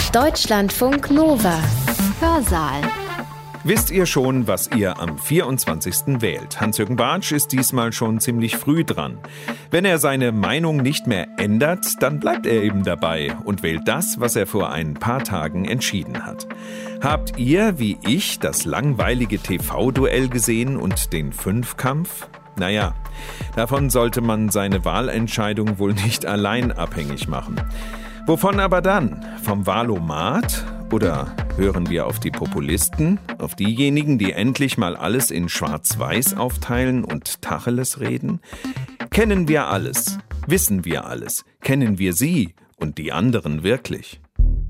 Deutschlandfunk Nova. Hörsaal. Wisst ihr schon, was ihr am 24. wählt? Hans-Jürgen Bartsch ist diesmal schon ziemlich früh dran. Wenn er seine Meinung nicht mehr ändert, dann bleibt er eben dabei und wählt das, was er vor ein paar Tagen entschieden hat. Habt ihr, wie ich, das langweilige TV-Duell gesehen und den Fünfkampf? Naja, davon sollte man seine Wahlentscheidung wohl nicht allein abhängig machen. Wovon aber dann? Vom Wahlomat? Oder hören wir auf die Populisten? Auf diejenigen, die endlich mal alles in Schwarz-Weiß aufteilen und Tacheles reden? Kennen wir alles? Wissen wir alles? Kennen wir sie und die anderen wirklich?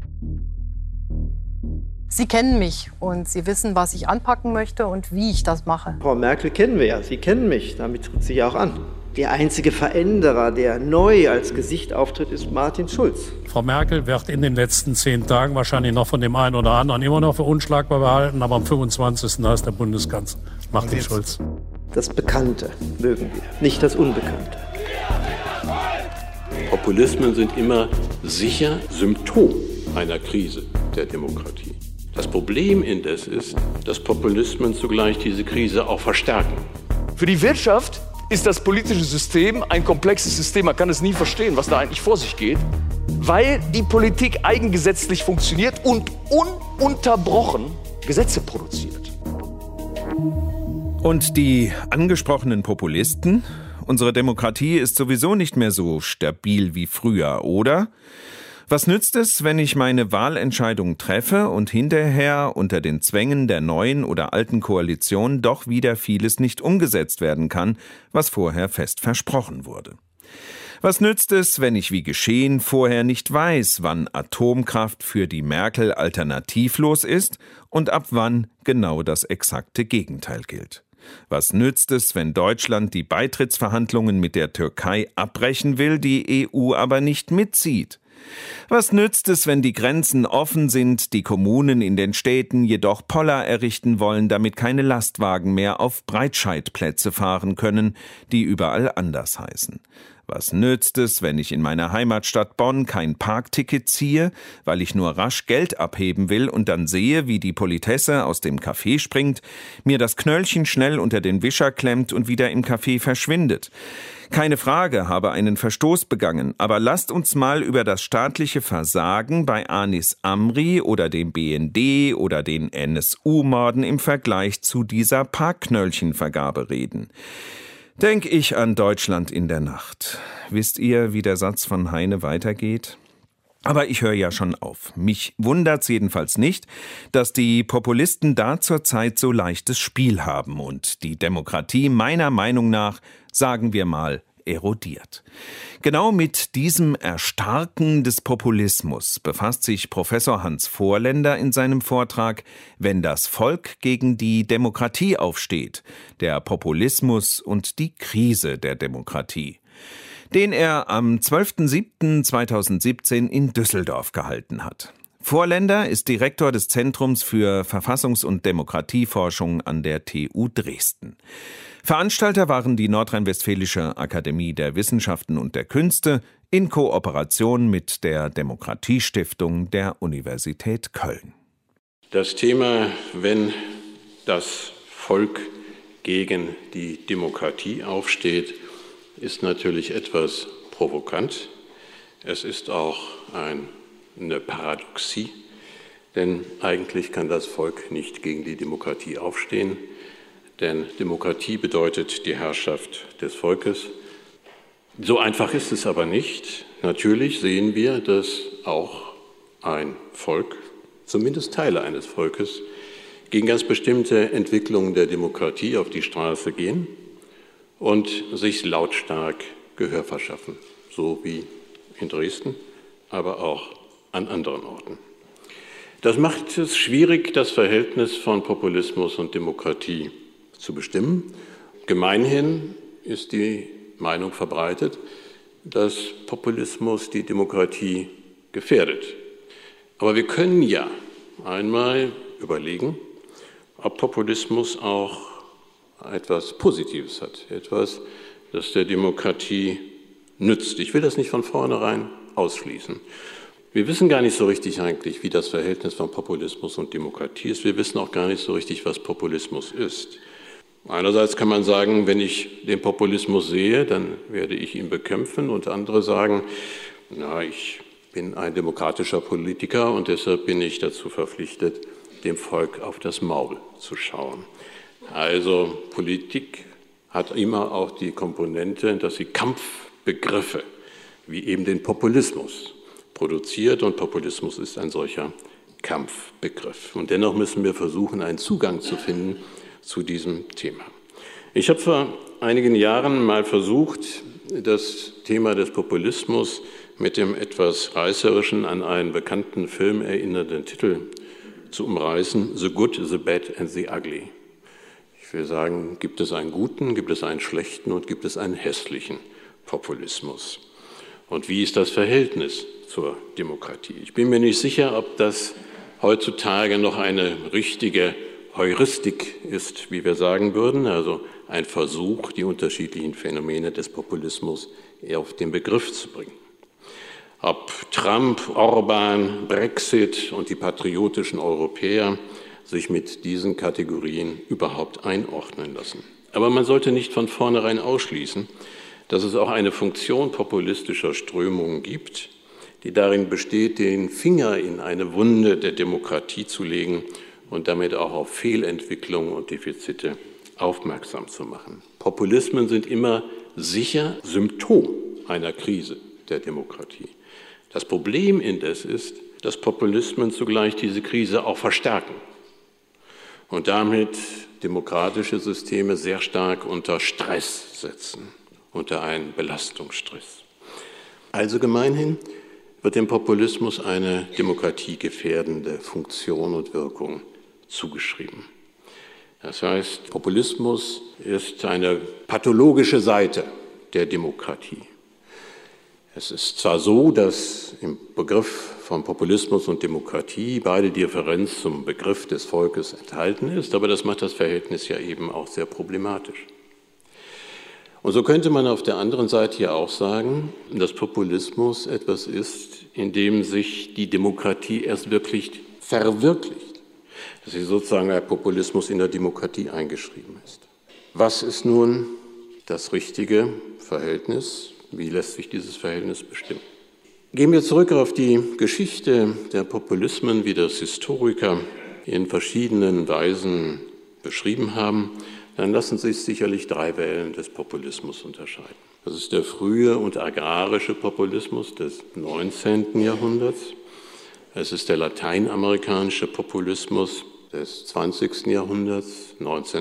Sie kennen mich und Sie wissen, was ich anpacken möchte und wie ich das mache. Frau Merkel kennen wir ja, Sie kennen mich, damit tritt sie ja auch an. Der einzige Veränderer, der neu als Gesicht auftritt, ist Martin Schulz. Frau Merkel wird in den letzten 10 Tagen wahrscheinlich noch von dem einen oder anderen immer noch für unschlagbar behalten, aber am 25. da ist der Bundeskanzler Martin Schulz. Das Bekannte mögen wir, nicht das Unbekannte. Populismen sind immer sicher Symptom einer Krise der Demokratie. Das Problem indes ist, dass Populismen zugleich diese Krise auch verstärken. Für die Wirtschaft ist das politische System ein komplexes System. Man kann es nie verstehen, was da eigentlich vor sich geht, weil die Politik eigengesetzlich funktioniert und ununterbrochen Gesetze produziert. Und die angesprochenen Populisten? Unsere Demokratie ist sowieso nicht mehr so stabil wie früher, oder? Was nützt es, wenn ich meine Wahlentscheidung treffe und hinterher unter den Zwängen der neuen oder alten Koalition doch wieder vieles nicht umgesetzt werden kann, was vorher fest versprochen wurde? Was nützt es, wenn ich wie geschehen vorher nicht weiß, wann Atomkraft für die Merkel alternativlos ist und ab wann genau das exakte Gegenteil gilt? Was nützt es, wenn Deutschland die Beitrittsverhandlungen mit der Türkei abbrechen will, die EU aber nicht mitzieht? Was nützt es, wenn die Grenzen offen sind, die Kommunen in den Städten jedoch Poller errichten wollen, damit keine Lastwagen mehr auf Breitscheidplätze fahren können, die überall anders heißen? Was nützt es, wenn ich in meiner Heimatstadt Bonn kein Parkticket ziehe, weil ich nur rasch Geld abheben will und dann sehe, wie die Politesse aus dem Café springt, mir das Knöllchen schnell unter den Wischer klemmt und wieder im Café verschwindet? Keine Frage, habe einen Verstoß begangen, aber lasst uns mal über das staatliche Versagen bei Anis Amri oder dem BND oder den NSU-Morden im Vergleich zu dieser Parkknöllchenvergabe reden. Denk ich an Deutschland in der Nacht. Wisst ihr, wie der Satz von Heine weitergeht? Aber ich höre ja schon auf. Mich wundert's jedenfalls nicht, dass die Populisten da zurzeit so leichtes Spiel haben und die Demokratie meiner Meinung nach, sagen wir mal, erodiert. Genau mit diesem Erstarken des Populismus befasst sich Professor Hans Vorländer in seinem Vortrag »Wenn das Volk gegen die Demokratie aufsteht, der Populismus und die Krise der Demokratie«, den er am 12.07.2017 in Düsseldorf gehalten hat. Vorländer ist Direktor des Zentrums für Verfassungs- und Demokratieforschung an der TU Dresden. Veranstalter waren die Nordrhein-Westfälische Akademie der Wissenschaften und der Künste in Kooperation mit der Demokratiestiftung der Universität Köln. Das Thema, wenn das Volk gegen die Demokratie aufsteht, ist natürlich etwas provokant. Es ist auch eine Paradoxie, denn eigentlich kann das Volk nicht gegen die Demokratie aufstehen, denn Demokratie bedeutet die Herrschaft des Volkes. So einfach ist es aber nicht. Natürlich sehen wir, dass auch ein Volk, zumindest Teile eines Volkes, gegen ganz bestimmte Entwicklungen der Demokratie auf die Straße gehen und sich lautstark Gehör verschaffen, so wie in Dresden, aber auch an anderen Orten. Das macht es schwierig, das Verhältnis von Populismus und Demokratie zu bestimmen. Gemeinhin ist die Meinung verbreitet, dass Populismus die Demokratie gefährdet. Aber wir können ja einmal überlegen, ob Populismus auch etwas Positives hat, etwas, das der Demokratie nützt. Ich will das nicht von vornherein ausschließen. Wir wissen gar nicht so richtig eigentlich, wie das Verhältnis von Populismus und Demokratie ist. Wir wissen auch gar nicht so richtig, was Populismus ist. Einerseits kann man sagen, wenn ich den Populismus sehe, dann werde ich ihn bekämpfen, und andere sagen, na, ich bin ein demokratischer Politiker und deshalb bin ich dazu verpflichtet, dem Volk auf das Maul zu schauen. Also Politik hat immer auch die Komponente, dass sie Kampfbegriffe wie eben den Populismus produziert, und Populismus ist ein solcher Kampfbegriff. Und dennoch müssen wir versuchen, einen Zugang zu finden zu diesem Thema. Ich habe vor einigen Jahren mal versucht, das Thema des Populismus mit dem etwas reißerischen, an einen bekannten Film erinnernden Titel zu umreißen: The Good, the Bad and the Ugly. Ich will sagen, gibt es einen guten, gibt es einen schlechten und gibt es einen hässlichen Populismus? Und wie ist das Verhältnis zur Demokratie? Ich bin mir nicht sicher, ob das heutzutage noch eine richtige Heuristik ist, wie wir sagen würden, also ein Versuch, die unterschiedlichen Phänomene des Populismus eher auf den Begriff zu bringen. Ob Trump, Orban, Brexit und die patriotischen Europäer sich mit diesen Kategorien überhaupt einordnen lassen. Aber man sollte nicht von vornherein ausschließen, dass es auch eine Funktion populistischer Strömungen gibt, die darin besteht, den Finger in eine Wunde der Demokratie zu legen und damit auch auf Fehlentwicklungen und Defizite aufmerksam zu machen. Populismen sind immer sicher Symptom einer Krise der Demokratie. Das Problem indes ist, dass Populismen zugleich diese Krise auch verstärken und damit demokratische Systeme sehr stark unter Stress setzen, unter einen Belastungsstress. Also gemeinhin wird dem Populismus eine demokratiegefährdende Funktion und Wirkung zugeschrieben. Das heißt, Populismus ist eine pathologische Seite der Demokratie. Es ist zwar so, dass im Begriff von Populismus und Demokratie beide Differenz zum Begriff des Volkes enthalten ist, aber das macht das Verhältnis ja eben auch sehr problematisch. Und so könnte man auf der anderen Seite ja auch sagen, dass Populismus etwas ist, in dem sich die Demokratie erst wirklich verwirklicht, dass sie sozusagen der Populismus in der Demokratie eingeschrieben ist. Was ist nun das richtige Verhältnis? Wie lässt sich dieses Verhältnis bestimmen? Gehen wir zurück auf die Geschichte der Populismen, wie das Historiker in verschiedenen Weisen beschrieben haben, dann lassen sich sicherlich 3 Wellen des Populismus unterscheiden. Das ist der frühe und agrarische Populismus des 19. Jahrhunderts. Es ist der lateinamerikanische Populismus des 20. Jahrhunderts,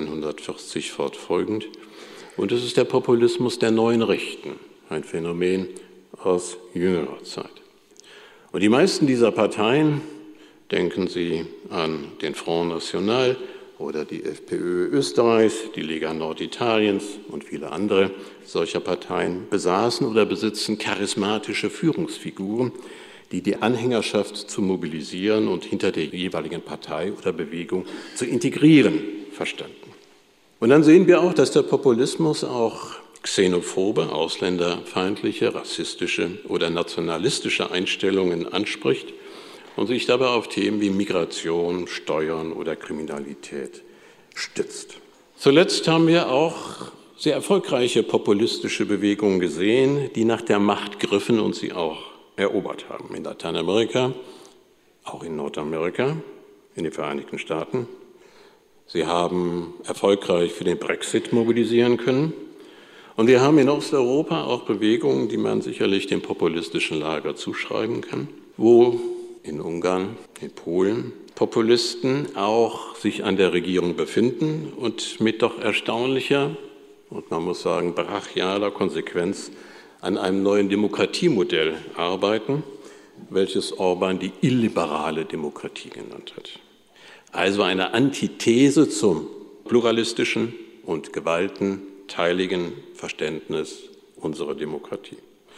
1940 fortfolgend. Und es ist der Populismus der neuen Rechten, ein Phänomen aus jüngerer Zeit. Und die meisten dieser Parteien, denken Sie an den Front National oder die FPÖ Österreichs, die Lega Nord Italiens und viele andere solcher Parteien, besaßen oder besitzen charismatische Führungsfiguren, die die Anhängerschaft zu mobilisieren und hinter der jeweiligen Partei oder Bewegung zu integrieren verstanden. Und dann sehen wir auch, dass der Populismus auch xenophobe, ausländerfeindliche, rassistische oder nationalistische Einstellungen anspricht und sich dabei auf Themen wie Migration, Steuern oder Kriminalität stützt. Zuletzt haben wir auch sehr erfolgreiche populistische Bewegungen gesehen, die nach der Macht griffen und sie auch erobert haben. In Lateinamerika, auch in Nordamerika, in den Vereinigten Staaten. Sie haben erfolgreich für den Brexit mobilisieren können. Und wir haben in Osteuropa auch Bewegungen, die man sicherlich dem populistischen Lager zuschreiben kann, wo in Ungarn, in Polen Populisten auch sich an der Regierung befinden und mit doch erstaunlicher und man muss sagen brachialer Konsequenz an einem neuen Demokratiemodell arbeiten, welches Orban die illiberale Demokratie genannt hat. Also eine Antithese zum pluralistischen und gewaltenteiligen Verständnis unserer Demokratie.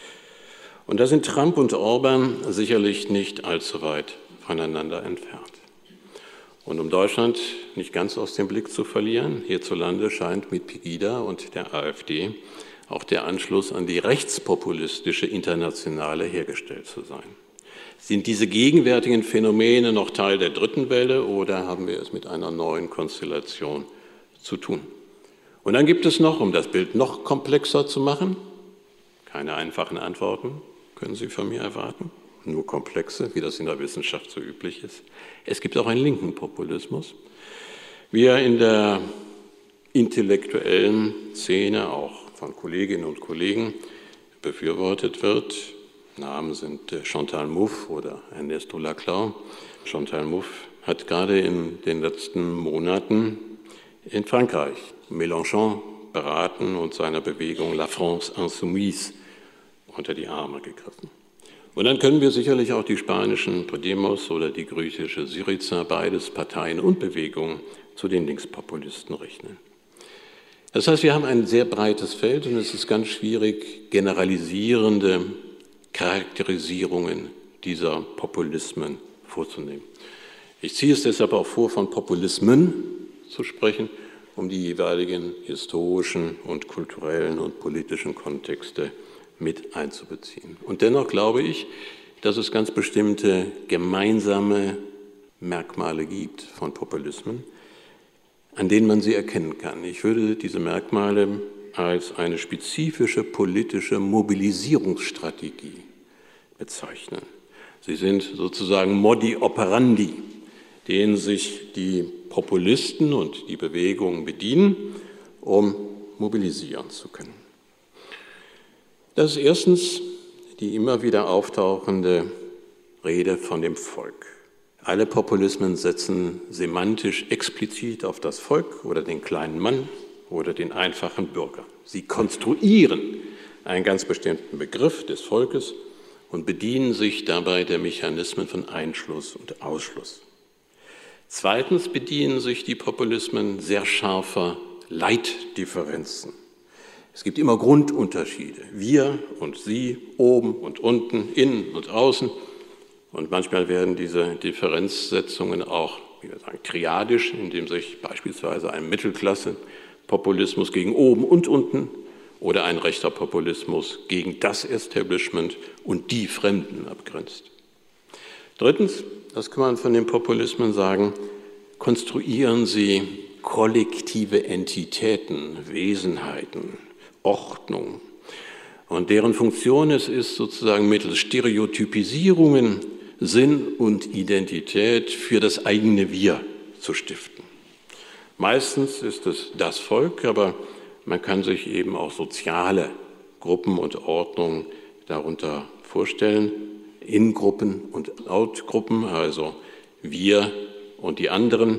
Und da sind Trump und Orban sicherlich nicht allzu weit voneinander entfernt. Und um Deutschland nicht ganz aus dem Blick zu verlieren, hierzulande scheint mit Pegida und der AfD auch der Anschluss an die rechtspopulistische Internationale hergestellt zu sein. Sind diese gegenwärtigen Phänomene noch Teil der dritten Welle oder haben wir es mit einer neuen Konstellation zu tun? Und dann gibt es noch, um das Bild noch komplexer zu machen, keine einfachen Antworten können Sie von mir erwarten, nur komplexe, wie das in der Wissenschaft so üblich ist. Es gibt auch einen linken Populismus, wie er in der intellektuellen Szene auch von Kolleginnen und Kollegen befürwortet wird. Namen sind Chantal Mouffe oder Ernesto Laclau. Chantal Mouffe hat gerade in den letzten Monaten in Frankreich Mélenchon beraten und seiner Bewegung La France Insoumise unter die Arme gegriffen. Und dann können wir sicherlich auch die spanischen Podemos oder die griechische Syriza, beides Parteien und Bewegungen, zu den Linkspopulisten rechnen. Das heißt, wir haben ein sehr breites Feld und es ist ganz schwierig, generalisierende Charakterisierungen dieser Populismen vorzunehmen. Ich ziehe es deshalb auch vor, von Populismen zu sprechen, um die jeweiligen historischen und kulturellen und politischen Kontexte mit einzubeziehen. Und dennoch glaube ich, dass es ganz bestimmte gemeinsame Merkmale gibt von Populismen, an denen man sie erkennen kann. Ich würde diese Merkmale als eine spezifische politische Mobilisierungsstrategie bezeichnen. Sie sind sozusagen Modi operandi, denen sich die Populisten und die Bewegungen bedienen, um mobilisieren zu können. Das ist erstens die immer wieder auftauchende Rede von dem Volk. Alle Populismen setzen semantisch explizit auf das Volk oder den kleinen Mann oder den einfachen Bürger. Sie konstruieren einen ganz bestimmten Begriff des Volkes und bedienen sich dabei der Mechanismen von Einschluss und Ausschluss. Zweitens bedienen sich die Populismen sehr scharfer Leitdifferenzen. Es gibt immer Grundunterschiede. Wir und Sie, oben und unten, innen und außen. Und manchmal werden diese Differenzsetzungen auch, wie wir sagen, triadisch, indem sich beispielsweise ein Mittelklasse-Populismus gegen oben und unten oder ein rechter Populismus gegen das Establishment und die Fremden abgrenzt. Drittens, das kann man von den Populismen sagen, konstruieren sie kollektive Entitäten, Wesenheiten, Ordnung. Und deren Funktion es ist, sozusagen mittels Stereotypisierungen Sinn und Identität für das eigene Wir zu stiften. Meistens ist es das Volk, aber man kann sich eben auch soziale Gruppen und Ordnungen darunter vorstellen, In-Gruppen und Out-Gruppen, also wir und die anderen,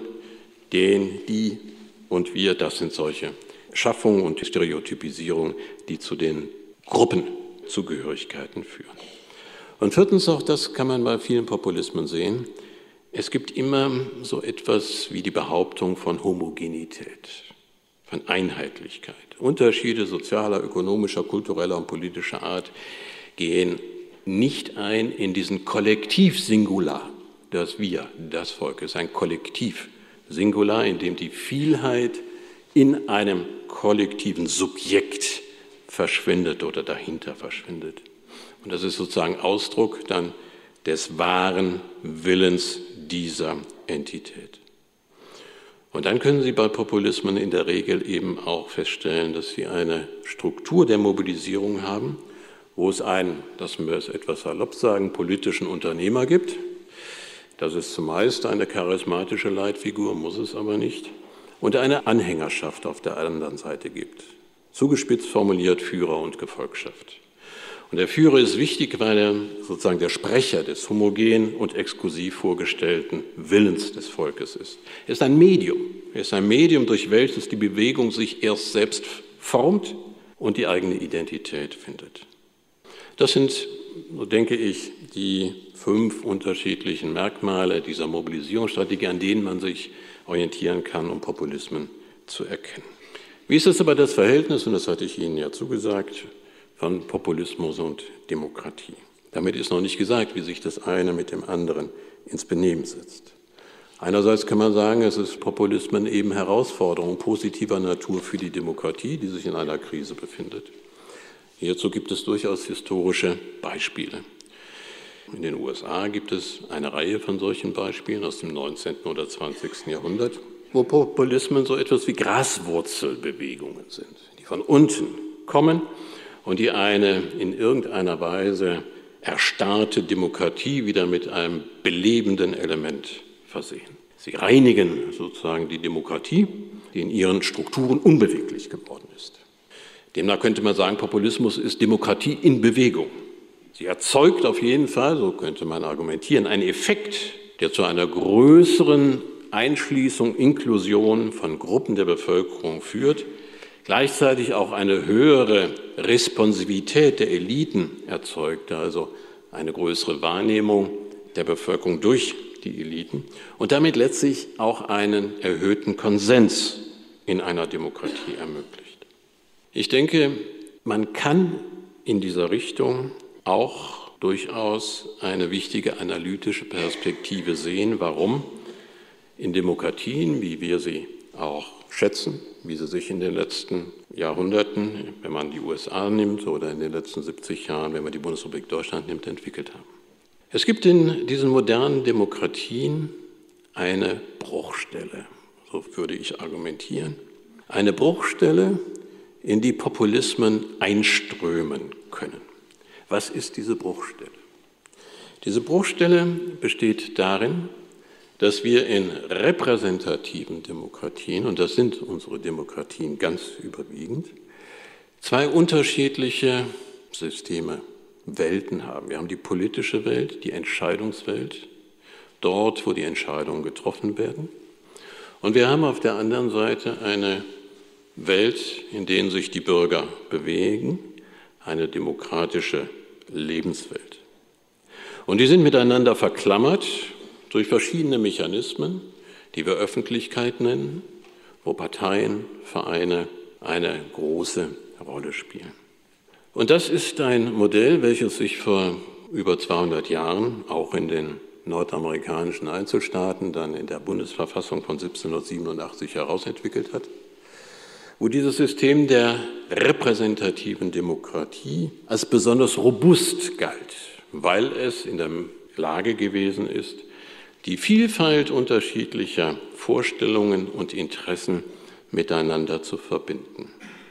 die und wir, das sind solche Schaffungen und Stereotypisierungen, die zu den Gruppenzugehörigkeiten führen. Und viertens, auch das kann man bei vielen Populismen sehen, es gibt immer so etwas wie die Behauptung von Homogenität, von Einheitlichkeit. Unterschiede sozialer, ökonomischer, kultureller und politischer Art gehen nicht ein in diesen Kollektiv-Singular. Das Wir, das Volk, ist ein Kollektiv-Singular, in dem die Vielheit in einem kollektiven Subjekt verschwindet oder dahinter verschwindet. Und das ist sozusagen Ausdruck dann des wahren Willens dieser Entität. Und dann können Sie bei Populismen in der Regel eben auch feststellen, dass sie eine Struktur der Mobilisierung haben, wo es einen, lassen wir es etwas salopp sagen, politischen Unternehmer gibt. Das ist zumeist eine charismatische Leitfigur, muss es aber nicht. Und eine Anhängerschaft auf der anderen Seite gibt. Zugespitzt formuliert Führer und Gefolgschaft. Und der Führer ist wichtig, weil er sozusagen der Sprecher des homogen und exklusiv vorgestellten Willens des Volkes ist. Er ist ein Medium. Er ist ein Medium, durch welches die Bewegung sich erst selbst formt und die eigene Identität findet. Das sind, so denke ich, die 5 unterschiedlichen Merkmale dieser Mobilisierungsstrategie, an denen man sich orientieren kann, um Populismen zu erkennen. Wie ist es aber das Verhältnis, und das hatte ich Ihnen ja zugesagt, von Populismus und Demokratie? Damit ist noch nicht gesagt, wie sich das eine mit dem anderen ins Benehmen setzt. Einerseits kann man sagen, es ist Populismen eben Herausforderung positiver Natur für die Demokratie, die sich in einer Krise befindet. Hierzu gibt es durchaus historische Beispiele. In den USA gibt es eine Reihe von solchen Beispielen aus dem 19. oder 20. Jahrhundert, wo Populismen so etwas wie Graswurzelbewegungen sind, die von unten kommen und die eine in irgendeiner Weise erstarrte Demokratie wieder mit einem belebenden Element versehen. Sie reinigen sozusagen die Demokratie, die in ihren Strukturen unbeweglich geworden ist. Demnach könnte man sagen, Populismus ist Demokratie in Bewegung. Sie erzeugt auf jeden Fall, so könnte man argumentieren, einen Effekt, der zu einer größeren Einschließung, Inklusion von Gruppen der Bevölkerung führt, gleichzeitig auch eine höhere Responsivität der Eliten erzeugt, also eine größere Wahrnehmung der Bevölkerung durch die Eliten und damit letztlich auch einen erhöhten Konsens in einer Demokratie ermöglicht. Ich denke, man kann in dieser Richtung auch durchaus eine wichtige analytische Perspektive sehen, warum in Demokratien, wie wir sie auch schätzen, wie sie sich in den letzten Jahrhunderten, wenn man die USA nimmt, oder in den letzten 70 Jahren, wenn man die Bundesrepublik Deutschland nimmt, entwickelt haben. Es gibt in diesen modernen Demokratien eine Bruchstelle, so würde ich argumentieren, eine Bruchstelle, in die Populismen einströmen können. Was ist diese Bruchstelle? Diese Bruchstelle besteht darin, dass wir in repräsentativen Demokratien, und das sind unsere Demokratien ganz überwiegend, zwei unterschiedliche Systeme, Welten haben. Wir haben die politische Welt, die Entscheidungswelt, dort, wo die Entscheidungen getroffen werden. Und wir haben auf der anderen Seite eine Welt, in der sich die Bürger bewegen, eine demokratische Lebenswelt. Und die sind miteinander verklammert durch verschiedene Mechanismen, die wir Öffentlichkeit nennen, wo Parteien, Vereine eine große Rolle spielen. Und das ist ein Modell, welches sich vor über 200 Jahren auch in den nordamerikanischen Einzelstaaten, dann in der Bundesverfassung von 1787 herausentwickelt hat, wo dieses System der repräsentativen Demokratie als besonders robust galt, weil es in der Lage gewesen ist, die Vielfalt unterschiedlicher Vorstellungen und Interessen miteinander zu verbinden.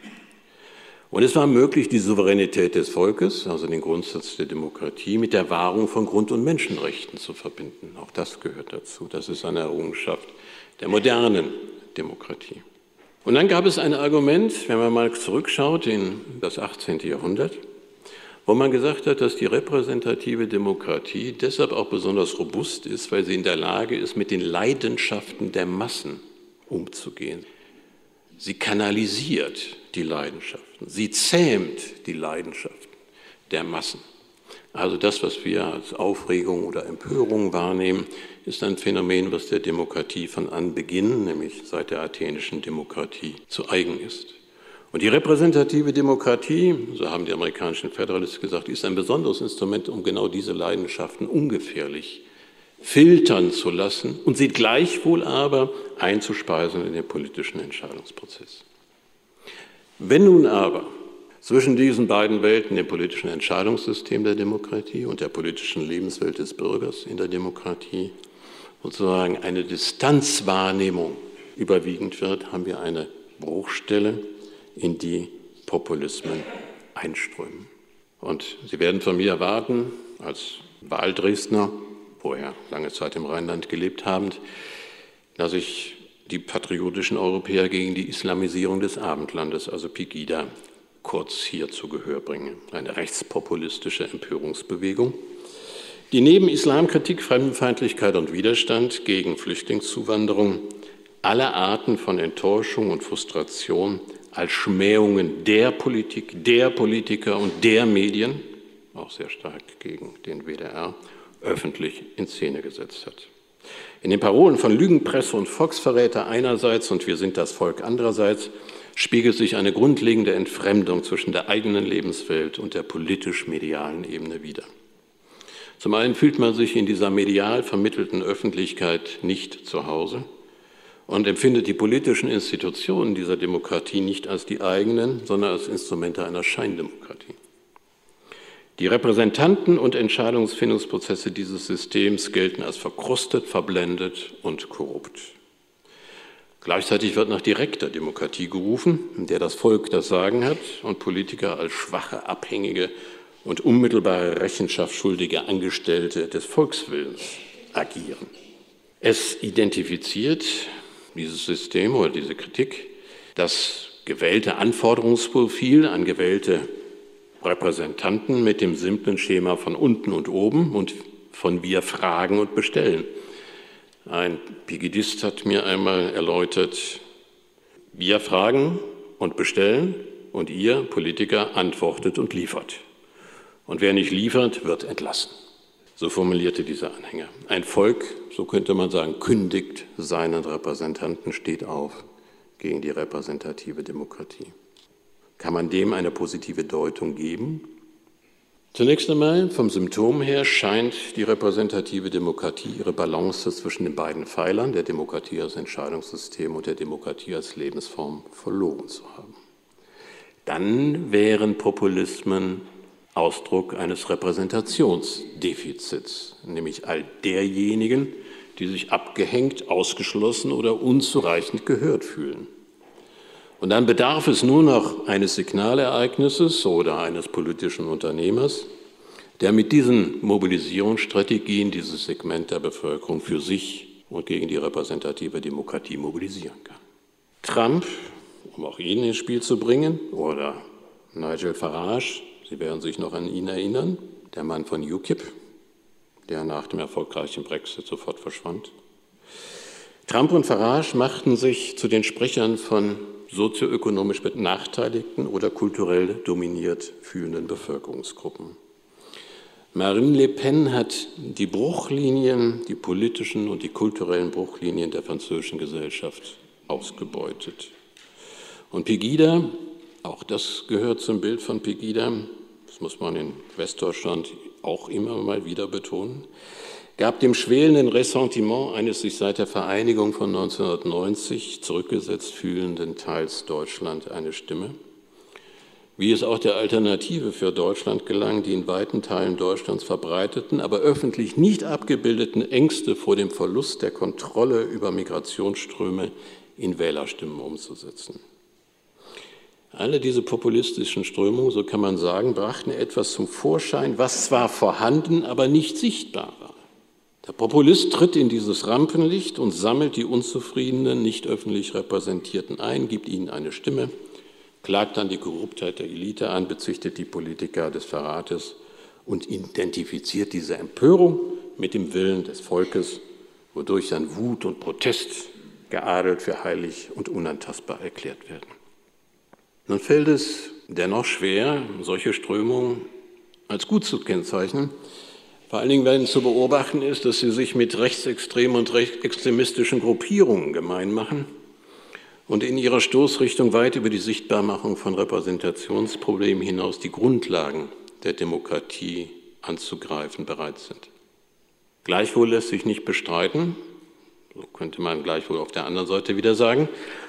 Und es war möglich, die Souveränität des Volkes, also den Grundsatz der Demokratie, mit der Wahrung von Grund- und Menschenrechten zu verbinden. Auch das gehört dazu. Das ist eine Errungenschaft der modernen Demokratie. Und dann gab es ein Argument, wenn man mal zurückschaut in das 18. Jahrhundert, wo man gesagt hat, dass die repräsentative Demokratie deshalb auch besonders robust ist, weil sie in der Lage ist, mit den Leidenschaften der Massen umzugehen. Sie kanalisiert die Leidenschaften, sie zähmt die Leidenschaften der Massen. Also das, was wir als Aufregung oder Empörung wahrnehmen, ist ein Phänomen, was der Demokratie von Anbeginn, nämlich seit der athenischen Demokratie, zu eigen ist. Und die repräsentative Demokratie, so haben die amerikanischen Föderalisten gesagt, ist ein besonderes Instrument, um genau diese Leidenschaften ungefährlich filtern zu lassen und sie gleichwohl aber einzuspeisen in den politischen Entscheidungsprozess. Wenn nun aber zwischen diesen beiden Welten, dem politischen Entscheidungssystem der Demokratie und der politischen Lebenswelt des Bürgers in der Demokratie, sozusagen eine Distanzwahrnehmung überwiegend wird, haben wir eine Bruchstelle, in die Populismen einströmen. Und Sie werden von mir erwarten, als Wahldresdner, vorher lange Zeit im Rheinland gelebt habend, dass ich die patriotischen Europäer gegen die Islamisierung des Abendlandes, also Pegida, kurz hier zu Gehör bringe. Eine rechtspopulistische Empörungsbewegung, die neben Islamkritik, Fremdenfeindlichkeit und Widerstand gegen Flüchtlingszuwanderung alle Arten von Enttäuschung und Frustration als Schmähungen der Politik, der Politiker und der Medien, auch sehr stark gegen den WDR, öffentlich in Szene gesetzt hat. In den Parolen von Lügenpresse und Volksverräter einerseits und wir sind das Volk andererseits spiegelt sich eine grundlegende Entfremdung zwischen der eigenen Lebenswelt und der politisch-medialen Ebene wider. Zum einen fühlt man sich in dieser medial vermittelten Öffentlichkeit nicht zu Hause und empfindet die politischen Institutionen dieser Demokratie nicht als die eigenen, sondern als Instrumente einer Scheindemokratie. Die Repräsentanten- und Entscheidungsfindungsprozesse dieses Systems gelten als verkrustet, verblendet und korrupt. Gleichzeitig wird nach direkter Demokratie gerufen, in der das Volk das Sagen hat und Politiker als schwache, abhängige und unmittelbare Rechenschaft schuldige Angestellte des Volkswillens agieren. Es identifiziert dieses System oder diese Kritik das gewählte Anforderungsprofil an gewählte Repräsentanten mit dem simplen Schema von unten und oben und von wir fragen und bestellen. Ein Pegidist hat mir einmal erläutert, wir fragen und bestellen und ihr, Politiker, antwortet und liefert. Und wer nicht liefert, wird entlassen. So formulierte dieser Anhänger. Ein Volk, so könnte man sagen, kündigt seinen Repräsentanten, steht auf gegen die repräsentative Demokratie. Kann man dem eine positive Deutung geben? Zunächst einmal, vom Symptom her scheint die repräsentative Demokratie ihre Balance zwischen den beiden Pfeilern, der Demokratie als Entscheidungssystem und der Demokratie als Lebensform, verloren zu haben. Dann wären Populismen Ausdruck eines Repräsentationsdefizits, nämlich all derjenigen, die sich abgehängt, ausgeschlossen oder unzureichend gehört fühlen. Und dann bedarf es nur noch eines Signalereignisses oder eines politischen Unternehmers, der mit diesen Mobilisierungsstrategien dieses Segment der Bevölkerung für sich und gegen die repräsentative Demokratie mobilisieren kann. Trump, um auch ihn ins Spiel zu bringen, oder Nigel Farage, Sie werden sich noch an ihn erinnern, der Mann von UKIP, der nach dem erfolgreichen Brexit sofort verschwand. Trump und Farage machten sich zu den Sprechern von sozioökonomisch benachteiligten oder kulturell dominiert fühlenden Bevölkerungsgruppen. Marine Le Pen hat die Bruchlinien, die politischen und die kulturellen Bruchlinien der französischen Gesellschaft ausgebeutet. Und Pegida, auch das gehört zum Bild von Pegida, das muss man in Westdeutschland auch immer mal wieder betonen, gab dem schwelenden Ressentiment eines sich seit der Vereinigung von 1990 zurückgesetzt fühlenden Teils Deutschland eine Stimme, wie es auch der Alternative für Deutschland gelang, die in weiten Teilen Deutschlands verbreiteten, aber öffentlich nicht abgebildeten Ängste vor dem Verlust der Kontrolle über Migrationsströme in Wählerstimmen umzusetzen. Alle diese populistischen Strömungen, so kann man sagen, brachten etwas zum Vorschein, was zwar vorhanden, aber nicht sichtbar war. Der Populist tritt in dieses Rampenlicht und sammelt die unzufriedenen, nicht öffentlich Repräsentierten ein, gibt ihnen eine Stimme, klagt dann die Korruptheit der Elite an, bezichtigt die Politiker des Verrates und identifiziert diese Empörung mit dem Willen des Volkes, wodurch dann Wut und Protest geadelt für heilig und unantastbar erklärt werden. Nun fällt es dennoch schwer, solche Strömungen als gut zu kennzeichnen. Vor allen Dingen, wenn zu beobachten ist, dass sie sich mit rechtsextremen und rechtsextremistischen Gruppierungen gemein machen und in ihrer Stoßrichtung weit über die Sichtbarmachung von Repräsentationsproblemen hinaus die Grundlagen der Demokratie anzugreifen bereit sind. Gleichwohl lässt sich nicht bestreiten, so könnte man gleichwohl auf der anderen Seite wieder sagen,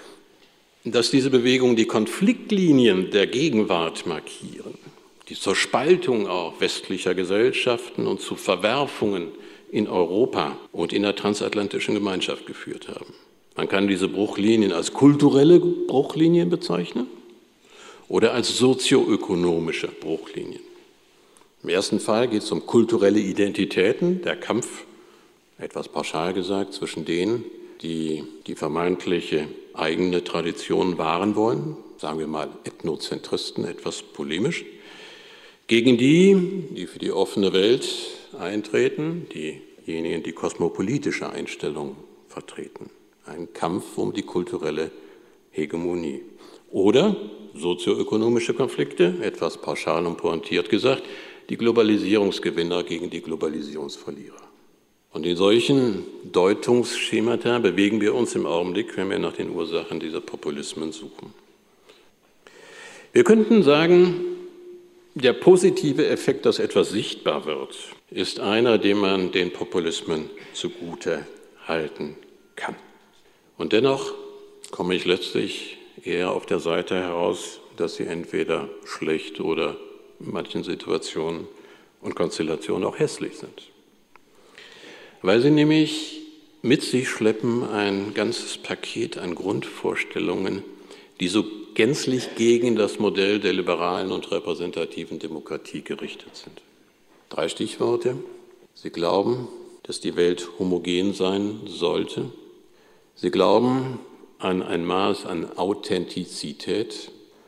dass diese Bewegungen die Konfliktlinien der Gegenwart markieren, die zur Spaltung auch westlicher Gesellschaften und zu Verwerfungen in Europa und in der transatlantischen Gemeinschaft geführt haben. Man kann diese Bruchlinien als kulturelle Bruchlinien bezeichnen oder als sozioökonomische Bruchlinien. Im ersten Fall geht es um kulturelle Identitäten, der Kampf, etwas pauschal gesagt, zwischen denen, die die vermeintliche eigene Tradition wahren wollen, sagen wir mal Ethnozentristen, etwas polemisch, gegen die für die offene Welt eintreten, diejenigen, die kosmopolitische Einstellungen vertreten. Ein Kampf um die kulturelle Hegemonie. Oder sozioökonomische Konflikte, etwas pauschal und pointiert gesagt, die Globalisierungsgewinner gegen die Globalisierungsverlierer. Und in solchen Deutungsschemata bewegen wir uns im Augenblick, wenn wir nach den Ursachen dieser Populismen suchen. Wir könnten sagen, der positive Effekt, dass etwas sichtbar wird, ist einer, den man den Populismen zugute halten kann. Und dennoch komme ich letztlich eher auf der Seite heraus, dass sie entweder schlecht oder in manchen Situationen und Konstellationen auch hässlich sind. Weil sie nämlich mit sich schleppen ein ganzes Paket an Grundvorstellungen, die so gänzlich gegen das Modell der liberalen und repräsentativen Demokratie gerichtet sind. 3 Stichworte. Sie glauben, dass die Welt homogen sein sollte. Sie glauben an ein Maß an Authentizität,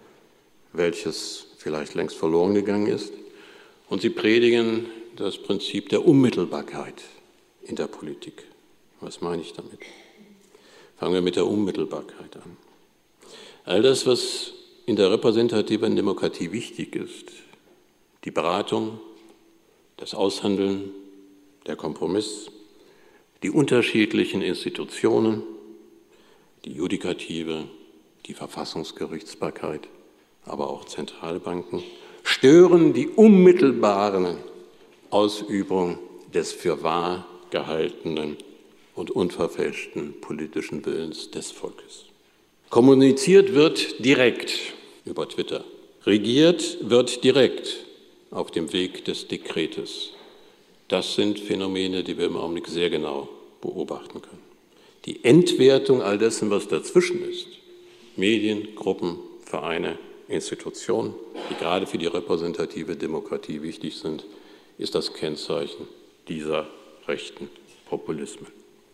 welches vielleicht längst verloren gegangen ist. Und sie predigen das Prinzip der Unmittelbarkeit in der Politik. Was meine ich damit? Fangen wir mit der Unmittelbarkeit an. All das, was in der repräsentativen Demokratie wichtig ist, die Beratung, das Aushandeln, der Kompromiss, die unterschiedlichen Institutionen, die Judikative, die Verfassungsgerichtsbarkeit, aber auch Zentralbanken, stören die unmittelbare Ausübung des für wahr gehaltenen und unverfälschten politischen Willens des Volkes. Kommuniziert wird direkt über Twitter. Regiert wird direkt auf dem Weg des Dekretes. Das sind Phänomene, die wir im Augenblick sehr genau beobachten können. Die Entwertung all dessen, was dazwischen ist, Medien, Gruppen, Vereine, Institutionen, die gerade für die repräsentative Demokratie wichtig sind, ist das Kennzeichen dieser rechten Populismen.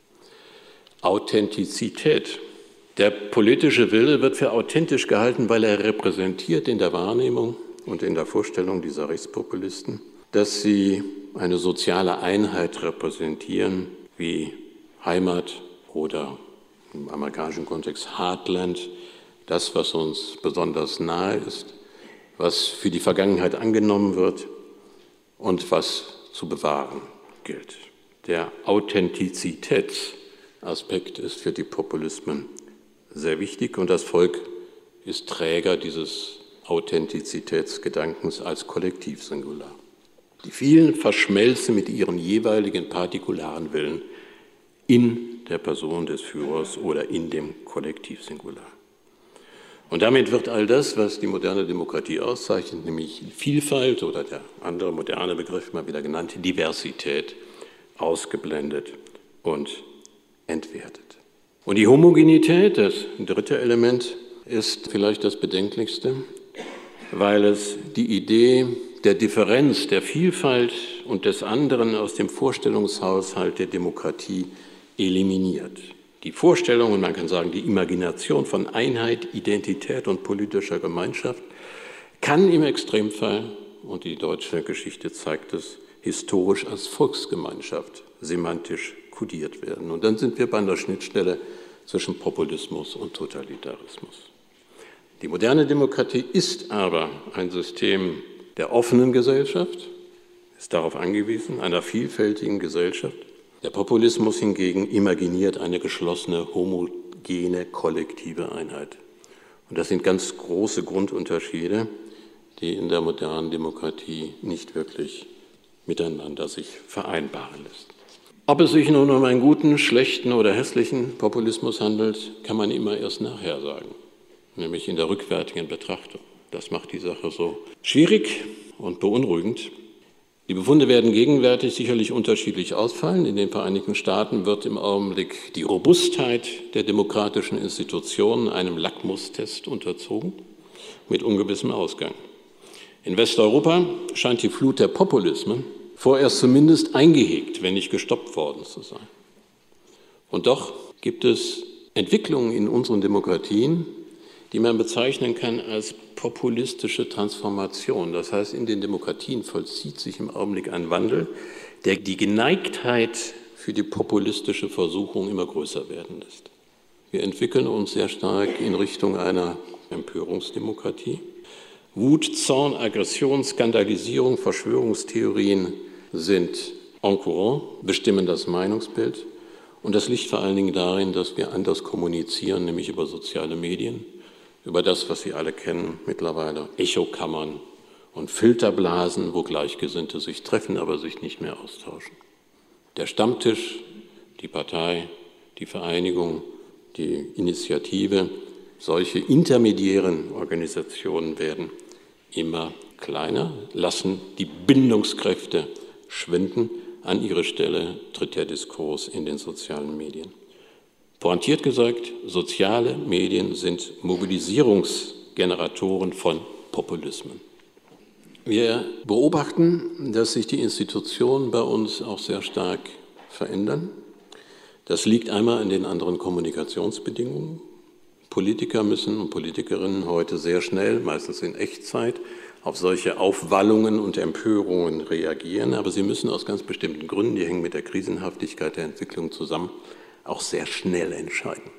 Authentizität. Der politische Wille wird für authentisch gehalten, weil er repräsentiert in der Wahrnehmung und in der Vorstellung dieser Rechtspopulisten, dass sie eine soziale Einheit repräsentieren, wie Heimat oder im amerikanischen Kontext Heartland, das, was uns besonders nahe ist, was für die Vergangenheit angenommen wird und was zu bewahren gilt. Der Authentizitätsaspekt ist für die Populismen sehr wichtig und das Volk ist Träger dieses Authentizitätsgedankens als Kollektivsingular. Die vielen verschmelzen mit ihren jeweiligen partikularen Willen in der Person des Führers oder in dem Kollektivsingular. Und damit wird all das, was die moderne Demokratie auszeichnet, nämlich Vielfalt oder der andere moderne Begriff mal wieder genannt, Diversität, ausgeblendet und entwertet. Und die Homogenität, das dritte Element, ist vielleicht das Bedenklichste, weil es die Idee der Differenz, der Vielfalt und des anderen aus dem Vorstellungshaushalt der Demokratie eliminiert. Die Vorstellung, und man kann sagen, die Imagination von Einheit, Identität und politischer Gemeinschaft kann im Extremfall, und die deutsche Geschichte zeigt es, historisch als Volksgemeinschaft semantisch kodiert werden. Und dann sind wir bei einer Schnittstelle zwischen Populismus und Totalitarismus. Die moderne Demokratie ist aber ein System der offenen Gesellschaft, ist darauf angewiesen, einer vielfältigen Gesellschaft. Der Populismus hingegen imaginiert eine geschlossene, homogene, kollektive Einheit. Und das sind ganz große Grundunterschiede, die in der modernen Demokratie nicht wirklich miteinander sich vereinbaren lässt. Ob es sich nun um einen guten, schlechten oder hässlichen Populismus handelt, kann man immer erst nachher sagen, nämlich in der rückwärtigen Betrachtung. Das macht die Sache so schwierig und beunruhigend. Die Befunde werden gegenwärtig sicherlich unterschiedlich ausfallen. In den Vereinigten Staaten wird im Augenblick die Robustheit der demokratischen Institutionen einem Lackmustest unterzogen, mit ungewissem Ausgang. In Westeuropa scheint die Flut der Populismen vorerst zumindest eingehegt, wenn nicht gestoppt worden zu sein. Und doch gibt es Entwicklungen in unseren Demokratien, die man bezeichnen kann als populistische Transformation. Das heißt, in den Demokratien vollzieht sich im Augenblick ein Wandel, der die Geneigtheit für die populistische Versuchung immer größer werden lässt. Wir entwickeln uns sehr stark in Richtung einer Empörungsdemokratie. Wut, Zorn, Aggression, Skandalisierung, Verschwörungstheorien sind en courant, bestimmen das Meinungsbild. Und das liegt vor allen Dingen darin, dass wir anders kommunizieren, nämlich über soziale Medien, über das, was Sie alle kennen mittlerweile, Echokammern und Filterblasen, wo Gleichgesinnte sich treffen, aber sich nicht mehr austauschen. Der Stammtisch, die Partei, die Vereinigung, die Initiative, solche intermediären Organisationen werden immer kleiner, lassen die Bindungskräfte schwinden. An ihre Stelle tritt der Diskurs in den sozialen Medien. Pointiert gesagt, soziale Medien sind Mobilisierungsgeneratoren von Populismen. Wir beobachten, dass sich die Institutionen bei uns auch sehr stark verändern. Das liegt einmal an den anderen Kommunikationsbedingungen. Politiker müssen und Politikerinnen heute sehr schnell, meistens in Echtzeit, auf solche Aufwallungen und Empörungen reagieren. Aber sie müssen aus ganz bestimmten Gründen, die hängen mit der Krisenhaftigkeit der Entwicklung zusammen, auch sehr schnell entscheiden.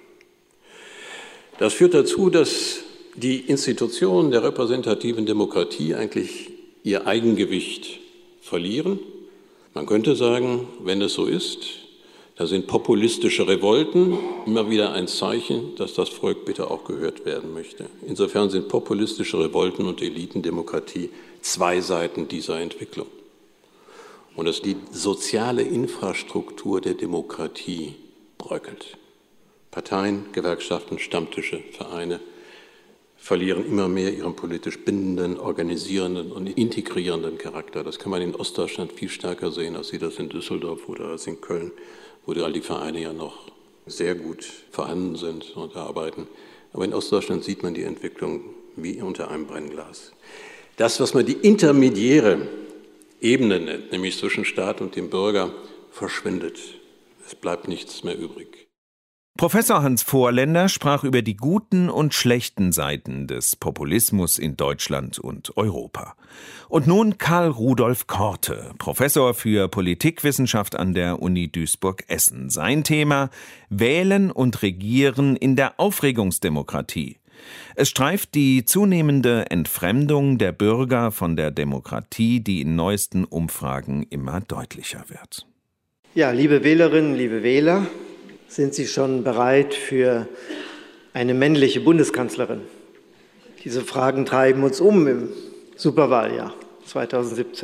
Das führt dazu, dass die Institutionen der repräsentativen Demokratie eigentlich ihr Eigengewicht verlieren. Man könnte sagen, wenn es so ist, da sind populistische Revolten immer wieder ein Zeichen, dass das Volk bitte auch gehört werden möchte. Insofern sind populistische Revolten und Elitendemokratie zwei Seiten dieser Entwicklung. Und dass die soziale Infrastruktur der Demokratie bröckelt. Parteien, Gewerkschaften, Stammtische, Vereine verlieren immer mehr ihren politisch bindenden, organisierenden und integrierenden Charakter. Das kann man in Ostdeutschland viel stärker sehen, als Sie das in Düsseldorf oder als in Köln, wo all die Vereine ja noch sehr gut vorhanden sind und arbeiten. Aber in Ostdeutschland sieht man die Entwicklung wie unter einem Brennglas. Das, was man die intermediäre Ebene nennt, nämlich zwischen Staat und dem Bürger, verschwindet. Es bleibt nichts mehr übrig. Professor Hans Vorländer sprach über die guten und schlechten Seiten des Populismus in Deutschland und Europa. Und nun Karl Rudolf Korte, Professor für Politikwissenschaft an der Uni Duisburg-Essen. Sein Thema: Wählen und Regieren in der Aufregungsdemokratie. Es streift die zunehmende Entfremdung der Bürger von der Demokratie, die in neuesten Umfragen immer deutlicher wird. Ja, liebe Wählerinnen, liebe Wähler, sind Sie schon bereit für eine männliche Bundeskanzlerin? Diese Fragen treiben uns im Superwahljahr 2017.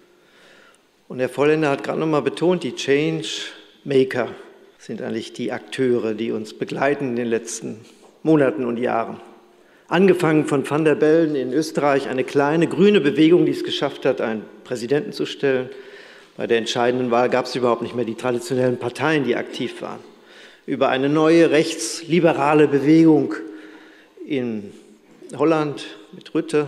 Und Herr Vorländer hat gerade noch mal betont, die Changemaker sind eigentlich die Akteure, die uns begleiten in den letzten Monaten und Jahren. Angefangen von Van der Bellen in Österreich, eine kleine grüne Bewegung, die es geschafft hat, einen Präsidenten zu stellen. Bei der entscheidenden Wahl gab es überhaupt nicht mehr die traditionellen Parteien, die aktiv waren. Über eine neue rechtsliberale Bewegung in Holland mit Rutte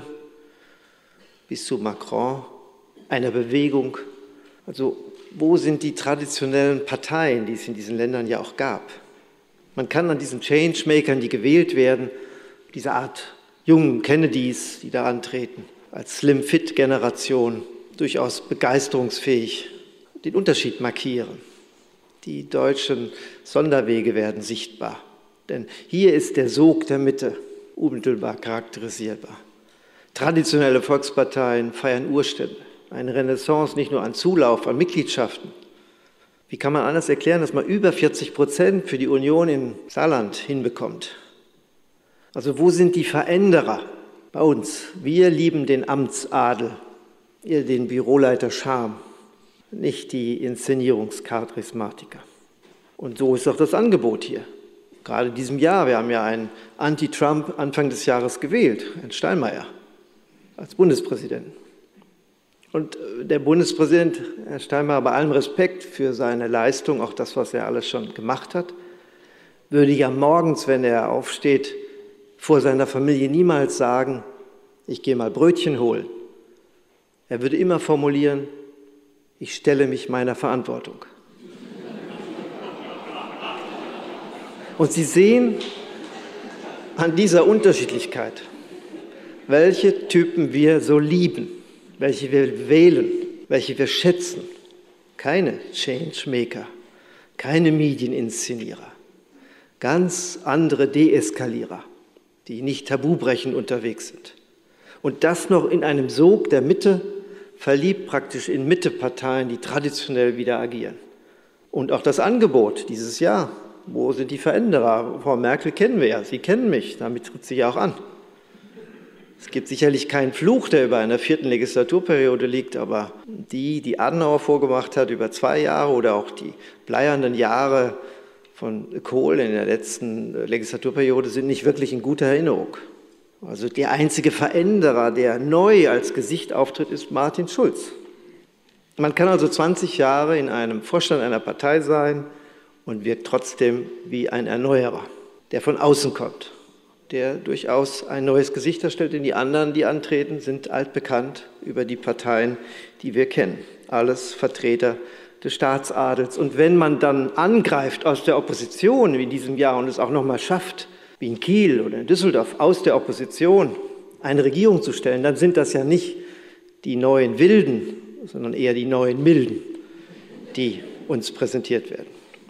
bis zu Macron, einer Bewegung. Also wo sind die traditionellen Parteien, die es in diesen Ländern ja auch gab? Man kann an diesen Changemakern, die gewählt werden, diese Art jungen Kennedys, die da antreten, als Slim-Fit-Generation, durchaus begeisterungsfähig, den Unterschied markieren. Die deutschen Sonderwege werden sichtbar, denn hier ist der Sog der Mitte unmittelbar charakterisierbar. Traditionelle Volksparteien feiern Urstände, eine Renaissance nicht nur an Zulauf, an Mitgliedschaften. Wie kann man anders erklären, dass man über 40% für die Union im Saarland hinbekommt? Also wo sind die Veränderer bei uns? Wir lieben den Amtsadel, ihr den Büroleiter Charme, nicht die Inszenierungscharismatiker. Und so ist auch das Angebot hier. Gerade in diesem Jahr, wir haben ja einen Anti-Trump Anfang des Jahres gewählt, Herrn Steinmeier, als Bundespräsidenten. Und der Bundespräsident, Herr Steinmeier, bei allem Respekt für seine Leistung, auch das, was er alles schon gemacht hat, würde ja morgens, wenn er aufsteht, vor seiner Familie niemals sagen, ich gehe mal Brötchen holen. Er würde immer formulieren, ich stelle mich meiner Verantwortung. Und Sie sehen an dieser Unterschiedlichkeit, welche Typen wir so lieben, welche wir wählen, welche wir schätzen. Keine Changemaker, keine Medieninszenierer, ganz andere Deeskalierer, die nicht tabubrechend unterwegs sind. Und das noch in einem Sog der Mitte, verliebt praktisch in Mitteparteien, die traditionell wieder agieren. Und auch das Angebot dieses Jahr, wo sind die Veränderer? Frau Merkel kennen wir ja, Sie kennen mich, damit tritt sie ja auch an. Es gibt sicherlich keinen Fluch, der über einer 4. Legislaturperiode liegt, aber die Adenauer vorgemacht hat über 2 Jahre oder auch die bleiernden Jahre von Kohl in der letzten Legislaturperiode sind nicht wirklich in guter Erinnerung. Also der einzige Veränderer, der neu als Gesicht auftritt, ist Martin Schulz. Man kann also 20 Jahre in einem Vorstand einer Partei sein und wirkt trotzdem wie ein Erneuerer, der von außen kommt, der durchaus ein neues Gesicht darstellt, denn die anderen, die antreten, sind altbekannt über die Parteien, die wir kennen. Alles Vertreter des Staatsadels. Und wenn man dann angreift aus der Opposition wie in diesem Jahr und es auch noch mal schafft, wie in Kiel oder in Düsseldorf, aus der Opposition eine Regierung zu stellen, dann sind das ja nicht die neuen Wilden, sondern eher die neuen Milden, die uns präsentiert werden.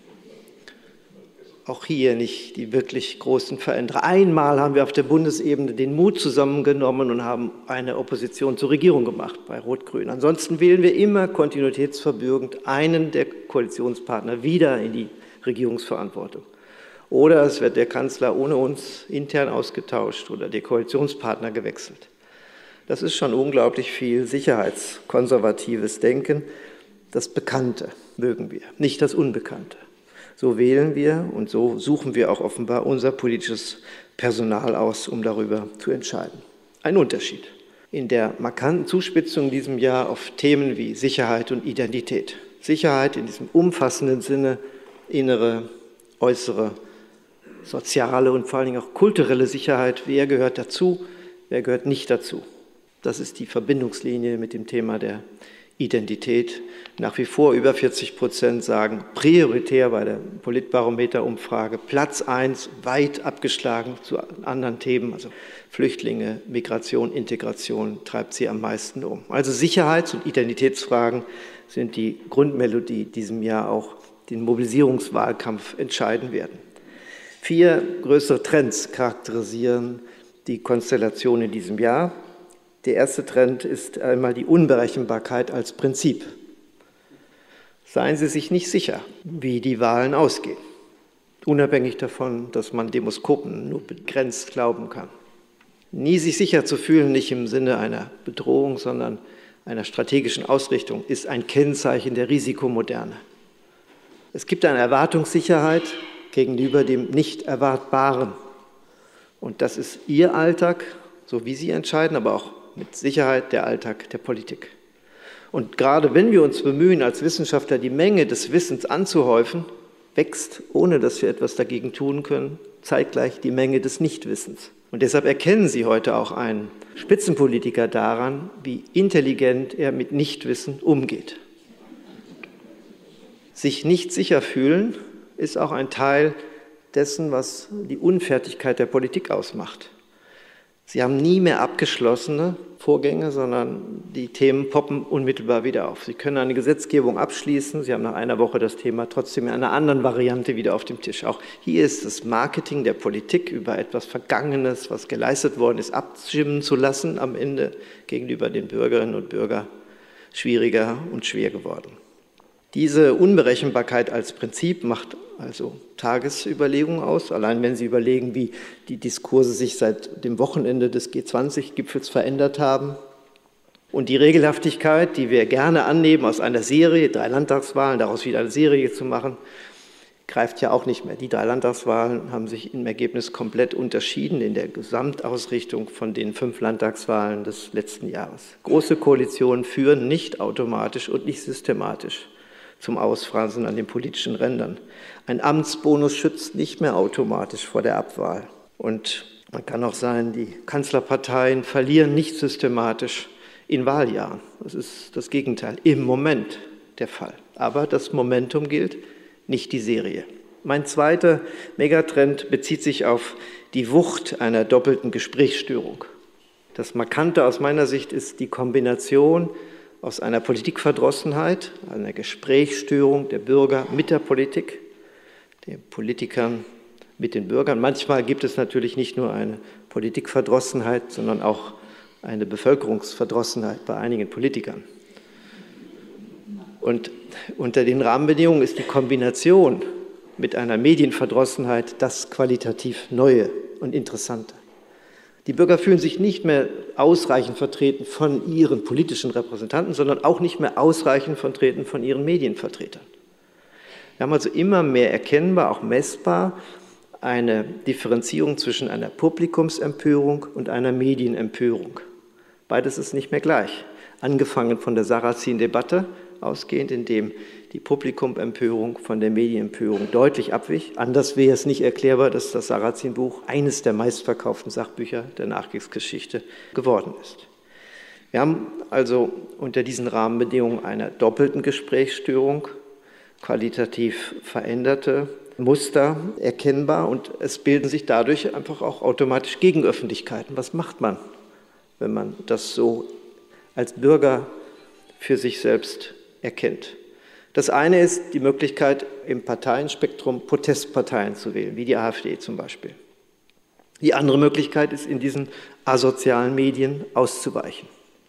Auch hier nicht die wirklich großen Veränderer. Einmal haben wir auf der Bundesebene den Mut zusammengenommen und haben eine Opposition zur Regierung gemacht bei Rot-Grün. Ansonsten wählen wir immer kontinuitätsverbürgend einen der Koalitionspartner wieder in die Regierungsverantwortung. Oder es wird der Kanzler ohne uns intern ausgetauscht oder der Koalitionspartner gewechselt. Das ist schon unglaublich viel sicherheitskonservatives Denken. Das Bekannte mögen wir, nicht das Unbekannte. So wählen wir und so suchen wir auch offenbar unser politisches Personal aus, um darüber zu entscheiden. Ein Unterschied in der markanten Zuspitzung in diesem Jahr auf Themen wie Sicherheit und Identität. Sicherheit in diesem umfassenden Sinne, innere, äußere, soziale und vor allen Dingen auch kulturelle Sicherheit. Wer gehört dazu, wer gehört nicht dazu? Das ist die Verbindungslinie mit dem Thema der Identität. Nach wie vor über 40% sagen prioritär bei der Politbarometer-Umfrage Platz 1, weit abgeschlagen zu anderen Themen, also Flüchtlinge, Migration, Integration treibt sie am meisten um. Also Sicherheits- und Identitätsfragen sind die Grundmelodie, die diesem Jahr auch den Mobilisierungswahlkampf entscheiden werden. 4 größere Trends charakterisieren die Konstellation in diesem Jahr. Der erste Trend ist einmal die Unberechenbarkeit als Prinzip. Seien Sie sich nicht sicher, wie die Wahlen ausgehen, unabhängig davon, dass man Demoskopen nur begrenzt glauben kann. Nie sich sicher zu fühlen, nicht im Sinne einer Bedrohung, sondern einer strategischen Ausrichtung, ist ein Kennzeichen der Risikomoderne. Es gibt eine Erwartungssicherheit gegenüber dem Nicht-Erwartbaren. Und das ist Ihr Alltag, so wie Sie entscheiden, aber auch mit Sicherheit der Alltag der Politik. Und gerade wenn wir uns bemühen, als Wissenschaftler die Menge des Wissens anzuhäufen, wächst, ohne dass wir etwas dagegen tun können, zeitgleich die Menge des Nichtwissens. Und deshalb erkennen Sie heute auch einen Spitzenpolitiker daran, wie intelligent er mit Nichtwissen umgeht. Sich nicht sicher fühlen ist auch ein Teil dessen, was die Unfertigkeit der Politik ausmacht. Sie haben nie mehr abgeschlossene Vorgänge, sondern die Themen poppen unmittelbar wieder auf. Sie können eine Gesetzgebung abschließen, Sie haben nach einer Woche das Thema trotzdem in einer anderen Variante wieder auf dem Tisch. Auch hier ist das Marketing der Politik über etwas Vergangenes, was geleistet worden ist, abstimmen zu lassen, am Ende gegenüber den Bürgerinnen und Bürgern schwieriger und schwer geworden. Diese Unberechenbarkeit als Prinzip macht also Tagesüberlegungen aus. Allein wenn Sie überlegen, wie die Diskurse sich seit dem Wochenende des G20-Gipfels verändert haben. Und die Regelhaftigkeit, die wir gerne annehmen aus einer Serie, 3 Landtagswahlen, daraus wieder eine Serie zu machen, greift ja auch nicht mehr. Die 3 Landtagswahlen haben sich im Ergebnis komplett unterschieden in der Gesamtausrichtung von den 5 Landtagswahlen des letzten Jahres. Große Koalitionen führen nicht automatisch und nicht systematisch zum Ausfransen an den politischen Rändern. Ein Amtsbonus schützt nicht mehr automatisch vor der Abwahl. Und man kann auch sagen, die Kanzlerparteien verlieren nicht systematisch in Wahljahren. Das ist das Gegenteil, im Moment der Fall. Aber das Momentum gilt, nicht die Serie. Mein zweiter Megatrend bezieht sich auf die Wucht einer doppelten Gesprächsstörung. Das Markante aus meiner Sicht ist die Kombination aus einer Politikverdrossenheit, einer Gesprächsstörung der Bürger mit der Politik, den Politikern mit den Bürgern. Manchmal gibt es natürlich nicht nur eine Politikverdrossenheit, sondern auch eine Bevölkerungsverdrossenheit bei einigen Politikern. Und unter den Rahmenbedingungen ist die Kombination mit einer Medienverdrossenheit das qualitativ Neue und Interessante. Die Bürger fühlen sich nicht mehr ausreichend vertreten von ihren politischen Repräsentanten, sondern auch nicht mehr ausreichend vertreten von ihren Medienvertretern. Wir haben also immer mehr erkennbar, auch messbar, eine Differenzierung zwischen einer Publikumsempörung und einer Medienempörung. Beides ist nicht mehr gleich. Angefangen von der Sarrazin-Debatte, ausgehend, indem die Publikumempörung von der Medienempörung deutlich abwich. Anders wäre es nicht erklärbar, dass das Sarrazin-Buch eines der meistverkauften Sachbücher der Nachkriegsgeschichte geworden ist. Wir haben also unter diesen Rahmenbedingungen einer doppelten Gesprächsstörung, qualitativ veränderte Muster erkennbar, und es bilden sich dadurch einfach auch automatisch Gegenöffentlichkeiten. Was macht man, wenn man das so als Bürger für sich selbst erkennt? Das eine ist die Möglichkeit, im Parteienspektrum Protestparteien zu wählen, wie die AfD zum Beispiel. Die andere Möglichkeit ist, in diesen asozialen Medien auszuweichen.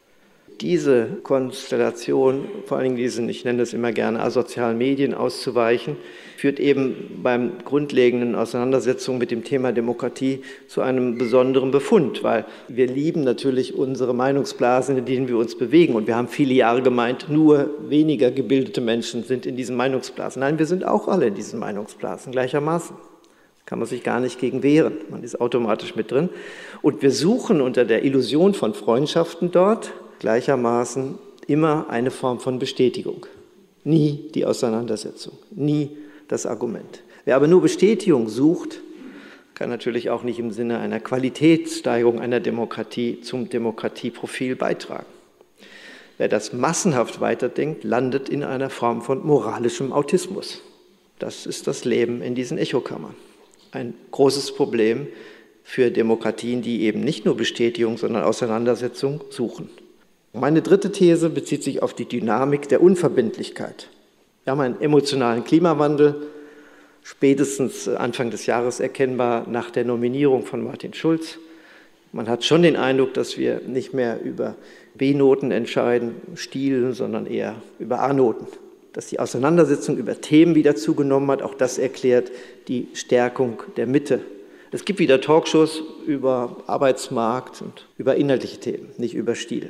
Diese Konstellation, vor allen Dingen diesen, ich nenne das immer gerne, asozialen Medien auszuweichen, führt eben beim grundlegenden Auseinandersetzung mit dem Thema Demokratie zu einem besonderen Befund, weil wir lieben natürlich unsere Meinungsblasen, in denen wir uns bewegen. Und wir haben viele Jahre gemeint, nur weniger gebildete Menschen sind in diesen Meinungsblasen. Nein, wir sind auch alle in diesen Meinungsblasen gleichermaßen. Kann man sich gar nicht gegen wehren. Man ist automatisch mit drin. Und wir suchen unter der Illusion von Freundschaften dort gleichermaßen immer eine Form von Bestätigung. Nie die Auseinandersetzung, nie das Argument. Wer aber nur Bestätigung sucht, kann natürlich auch nicht im Sinne einer Qualitätssteigerung einer Demokratie zum Demokratieprofil beitragen. Wer das massenhaft weiterdenkt, landet in einer Form von moralischem Autismus. Das ist das Leben in diesen Echokammern. Ein großes Problem für Demokratien, die eben nicht nur Bestätigung, sondern Auseinandersetzung suchen. Meine dritte These bezieht sich auf die Dynamik der Unverbindlichkeit. Wir haben einen emotionalen Klimawandel, spätestens Anfang des Jahres erkennbar nach der Nominierung von Martin Schulz. Man hat schon den Eindruck, dass wir nicht mehr über B-Noten entscheiden, Stil, sondern eher über A-Noten. Dass die Auseinandersetzung über Themen wieder zugenommen hat, auch das erklärt die Stärkung der Mitte. Es gibt wieder Talkshows über Arbeitsmarkt und über inhaltliche Themen, nicht über Stil.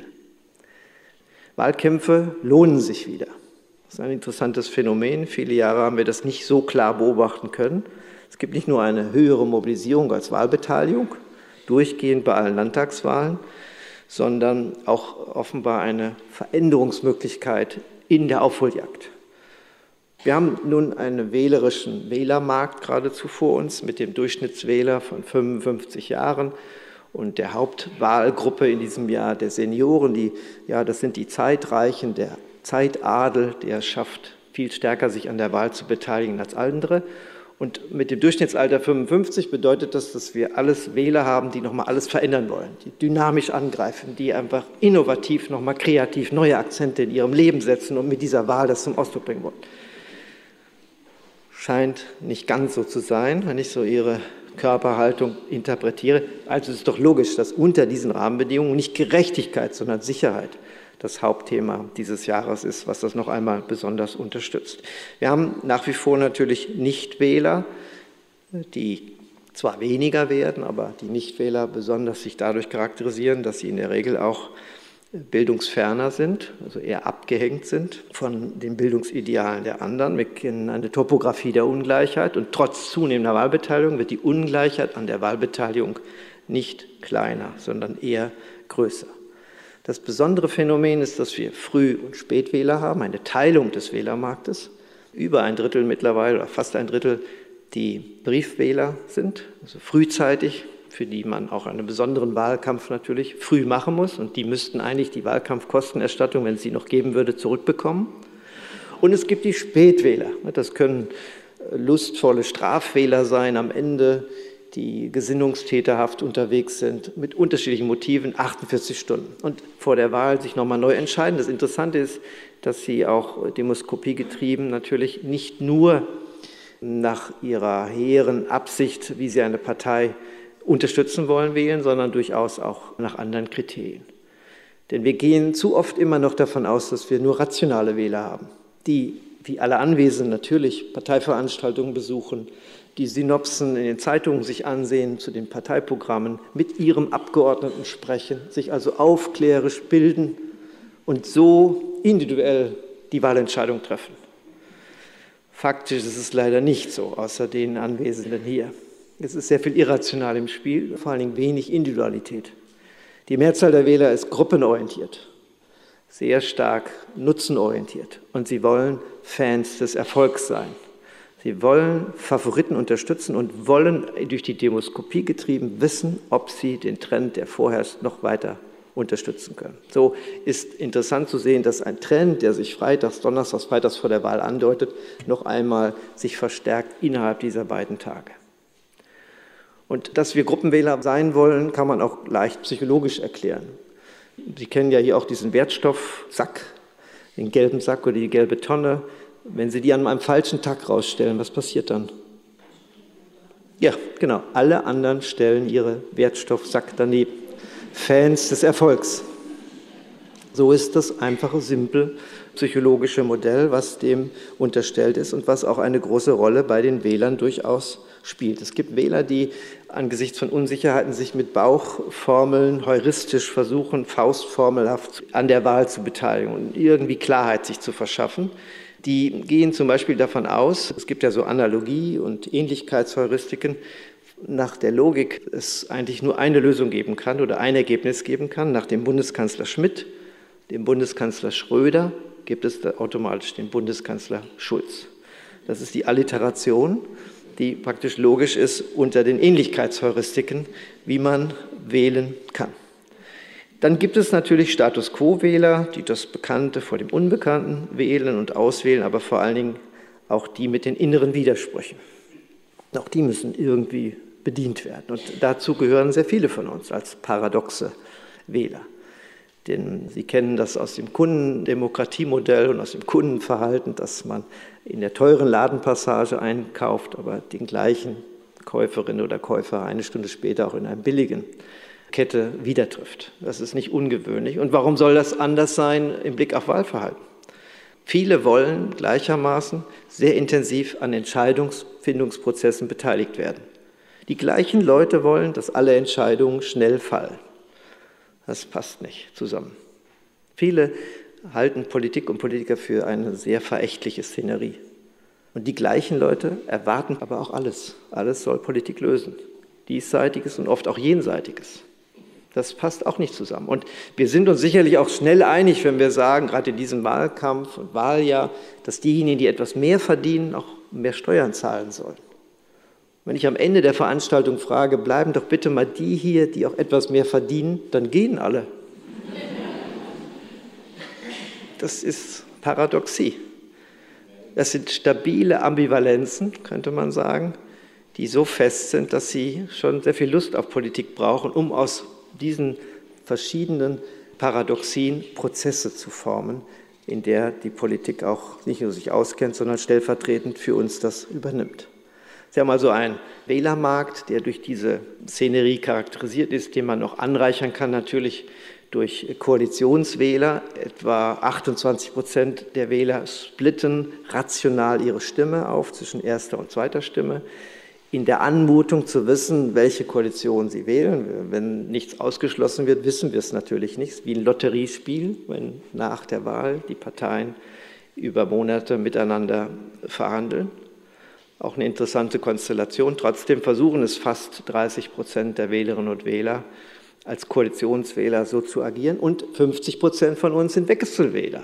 Wahlkämpfe lohnen sich wieder. Das ist ein interessantes Phänomen. Viele Jahre haben wir das nicht so klar beobachten können. Es gibt nicht nur eine höhere Mobilisierung als Wahlbeteiligung, durchgehend bei allen Landtagswahlen, sondern auch offenbar eine Veränderungsmöglichkeit in der Aufholjagd. Wir haben nun einen wählerischen Wählermarkt geradezu vor uns mit dem Durchschnittswähler von 55 Jahren. Und der Hauptwahlgruppe in diesem Jahr der Senioren, das sind die Zeitreichen, der Zeitadel, der schafft viel stärker, sich an der Wahl zu beteiligen als andere. Und mit dem Durchschnittsalter 55 bedeutet das, dass wir alles Wähler haben, die nochmal alles verändern wollen, die dynamisch angreifen, die einfach innovativ, nochmal kreativ neue Akzente in ihrem Leben setzen und mit dieser Wahl das zum Ausdruck bringen wollen. Scheint nicht ganz so zu sein, wenn ich so Ihre Körperhaltung interpretiere. Also ist es doch logisch, dass unter diesen Rahmenbedingungen nicht Gerechtigkeit, sondern Sicherheit das Hauptthema dieses Jahres ist, was das noch einmal besonders unterstützt. Wir haben nach wie vor natürlich Nichtwähler, die zwar weniger werden, aber die Nichtwähler besonders sich dadurch charakterisieren, dass sie in der Regel auch bildungsferner sind, also eher abgehängt sind von den Bildungsidealen der anderen. Wir kennen eine Topografie der Ungleichheit und trotz zunehmender Wahlbeteiligung wird die Ungleichheit an der Wahlbeteiligung nicht kleiner, sondern eher größer. Das besondere Phänomen ist, dass wir Früh- und Spätwähler haben, eine Teilung des Wählermarktes. Über ein Drittel mittlerweile oder fast ein Drittel, die Briefwähler sind, also frühzeitig, für die man auch einen besonderen Wahlkampf natürlich früh machen muss. Und die müssten eigentlich die Wahlkampfkostenerstattung, wenn es sie noch geben würde, zurückbekommen. Und es gibt die Spätwähler. Das können lustvolle Strafwähler sein am Ende, die gesinnungstäterhaft unterwegs sind, mit unterschiedlichen Motiven, 48 Stunden. Und vor der Wahl sich nochmal neu entscheiden. Das Interessante ist, dass sie auch demoskopiegetrieben natürlich nicht nur nach ihrer hehren Absicht, wie sie eine Partei unterstützen wollen, wählen, sondern durchaus auch nach anderen Kriterien. Denn wir gehen zu oft immer noch davon aus, dass wir nur rationale Wähler haben, die, wie alle Anwesenden, natürlich Parteiveranstaltungen besuchen, die Synopsen in den Zeitungen sich ansehen zu den Parteiprogrammen, mit ihrem Abgeordneten sprechen, sich also aufklärisch bilden und so individuell die Wahlentscheidung treffen. Faktisch ist es leider nicht so, außer den Anwesenden hier. Es ist sehr viel irrational im Spiel, vor allen Dingen wenig Individualität. Die Mehrzahl der Wähler ist gruppenorientiert, sehr stark nutzenorientiert und sie wollen Fans des Erfolgs sein. Sie wollen Favoriten unterstützen und wollen durch die Demoskopie getrieben wissen, ob sie den Trend, der vorherrscht, noch weiter unterstützen können. So ist interessant zu sehen, dass ein Trend, der sich freitags, donnerstags, freitags vor der Wahl andeutet, noch einmal sich verstärkt innerhalb dieser beiden Tage. Und dass wir Gruppenwähler sein wollen, kann man auch leicht psychologisch erklären. Sie kennen ja hier auch diesen Wertstoffsack, den gelben Sack oder die gelbe Tonne. Wenn Sie die an einem falschen Tag rausstellen, was passiert dann? Ja, genau. Alle anderen stellen ihre Wertstoffsack daneben. Fans des Erfolgs. So ist das einfache, simple psychologische Modell, was dem unterstellt ist und was auch eine große Rolle bei den Wählern durchaus spielt. Es gibt Wähler, die angesichts von Unsicherheiten sich mit Bauchformeln heuristisch versuchen, faustformelhaft an der Wahl zu beteiligen und irgendwie Klarheit sich zu verschaffen. Die gehen zum Beispiel davon aus, es gibt ja so Analogie- und Ähnlichkeitsheuristiken, nach der Logik es eigentlich nur eine Lösung geben kann oder ein Ergebnis geben kann. Nach dem Bundeskanzler Schmidt, dem Bundeskanzler Schröder, gibt es da automatisch den Bundeskanzler Schulz. Das ist die Alliteration, die praktisch logisch ist unter den Ähnlichkeitsheuristiken, wie man wählen kann. Dann gibt es natürlich Status-Quo-Wähler, die das Bekannte vor dem Unbekannten wählen und auswählen, aber vor allen Dingen auch die mit den inneren Widersprüchen. Auch die müssen irgendwie bedient werden. Und dazu gehören sehr viele von uns als paradoxe Wähler. Denn Sie kennen das aus dem Kundendemokratiemodell und aus dem Kundenverhalten, dass man in der teuren Ladenpassage einkauft, aber den gleichen Käuferin oder Käufer eine Stunde später auch in einer billigen Kette wieder trifft. Das ist nicht ungewöhnlich. Und warum soll das anders sein im Blick auf Wahlverhalten? Viele wollen gleichermaßen sehr intensiv an Entscheidungsfindungsprozessen beteiligt werden. Die gleichen Leute wollen, dass alle Entscheidungen schnell fallen. Das passt nicht zusammen. Viele halten Politik und Politiker für eine sehr verächtliche Szenerie. Und die gleichen Leute erwarten aber auch alles. Alles soll Politik lösen. Diesseitiges und oft auch Jenseitiges. Das passt auch nicht zusammen. Und wir sind uns sicherlich auch schnell einig, wenn wir sagen, gerade in diesem Wahlkampf und Wahljahr, dass diejenigen, die etwas mehr verdienen, auch mehr Steuern zahlen sollen. Wenn ich am Ende der Veranstaltung frage, bleiben doch bitte mal die hier, die auch etwas mehr verdienen, dann gehen alle. Das ist Paradoxie. Das sind stabile Ambivalenzen, könnte man sagen, die so fest sind, dass sie schon sehr viel Lust auf Politik brauchen, um aus diesen verschiedenen Paradoxien Prozesse zu formen, in der die Politik auch nicht nur sich auskennt, sondern stellvertretend für uns das übernimmt. Sie haben also einen Wählermarkt, der durch diese Szenerie charakterisiert ist, den man noch anreichern kann, natürlich durch Koalitionswähler. Etwa 28% der Wähler splitten rational ihre Stimme auf zwischen erster und zweiter Stimme, in der Anmutung zu wissen, welche Koalition sie wählen. Wenn nichts ausgeschlossen wird, wissen wir es natürlich nicht. Wie ein Lotteriespiel, wenn nach der Wahl die Parteien über Monate miteinander verhandeln. Auch eine interessante Konstellation. Trotzdem versuchen es fast 30% der Wählerinnen und Wähler, als Koalitionswähler so zu agieren. Und 50% von uns sind Wechselwähler.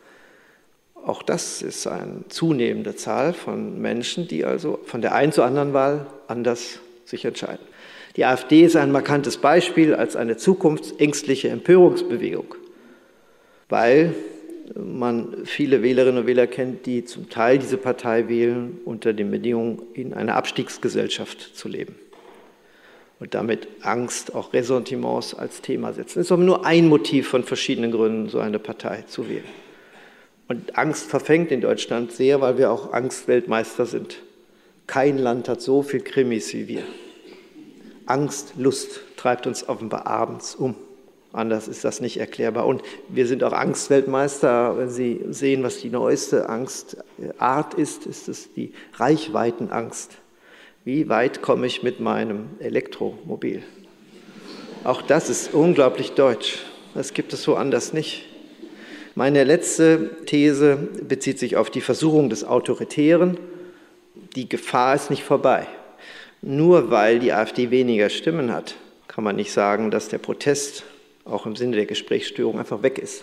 Auch das ist eine zunehmende Zahl von Menschen, die also von der einen zur anderen Wahl anders sich entscheiden. Die AfD ist ein markantes Beispiel als eine zukunftsängstliche Empörungsbewegung, weil man viele Wählerinnen und Wähler kennt, die zum Teil diese Partei wählen, unter den Bedingungen, in einer Abstiegsgesellschaft zu leben. Und damit Angst, auch Ressentiments als Thema setzen. Es ist aber nur ein Motiv von verschiedenen Gründen, so eine Partei zu wählen. Und Angst verfängt in Deutschland sehr, weil wir auch Angstweltmeister sind. Kein Land hat so viel Krimis wie wir. Angst, Lust treibt uns offenbar abends um. Anders ist das nicht erklärbar. Und wir sind auch Angstweltmeister. Wenn Sie sehen, was die neueste Angstart ist, ist es die Reichweitenangst. Wie weit komme ich mit meinem Elektromobil? Auch das ist unglaublich deutsch. Das gibt es so anders nicht. Meine letzte These bezieht sich auf die Versuchung des Autoritären. Die Gefahr ist nicht vorbei. Nur weil die AfD weniger Stimmen hat, kann man nicht sagen, dass der Protest auch im Sinne der Gesprächsstörung einfach weg ist.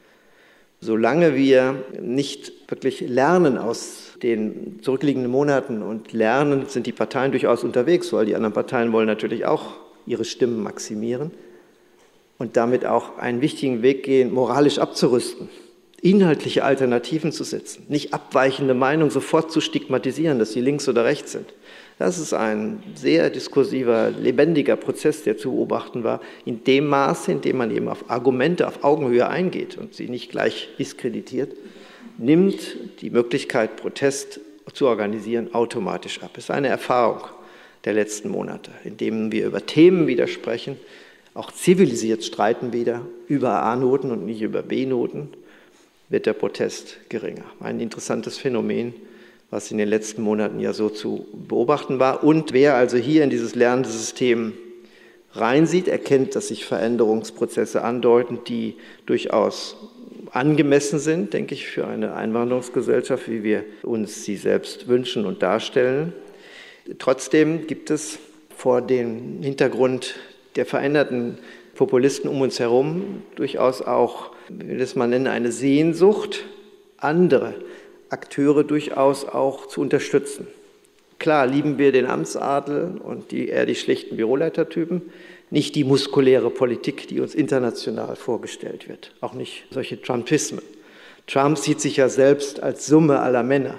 Solange wir nicht wirklich lernen aus den zurückliegenden Monaten und lernen, sind die Parteien durchaus unterwegs, weil die anderen Parteien wollen natürlich auch ihre Stimmen maximieren und damit auch einen wichtigen Weg gehen, moralisch abzurüsten, inhaltliche Alternativen zu setzen, nicht abweichende Meinungen sofort zu stigmatisieren, dass sie links oder rechts sind. Das ist ein sehr diskursiver, lebendiger Prozess, der zu beobachten war, in dem Maße, in dem man eben auf Argumente auf Augenhöhe eingeht und sie nicht gleich diskreditiert, nimmt die Möglichkeit, Protest zu organisieren, automatisch ab. Es ist eine Erfahrung der letzten Monate, in denen wir über Themen wieder sprechen, auch zivilisiert streiten wieder, über A-Noten und nicht über B-Noten, wird der Protest geringer. Ein interessantes Phänomen, was in den letzten Monaten ja so zu beobachten war. Und wer also hier in dieses lernende System reinsieht, erkennt, dass sich Veränderungsprozesse andeuten, die durchaus angemessen sind, denke ich, für eine Einwanderungsgesellschaft, wie wir uns sie selbst wünschen und darstellen. Trotzdem gibt es vor dem Hintergrund der veränderten Populisten um uns herum durchaus auch, wie will das mal nennen, eine Sehnsucht, andere Akteure durchaus auch zu unterstützen. Klar lieben wir den Amtsadel und eher die schlichten Büroleitertypen, nicht die muskuläre Politik, die uns international vorgestellt wird, auch nicht solche Trumpismen. Trump sieht sich ja selbst als Summe aller Männer.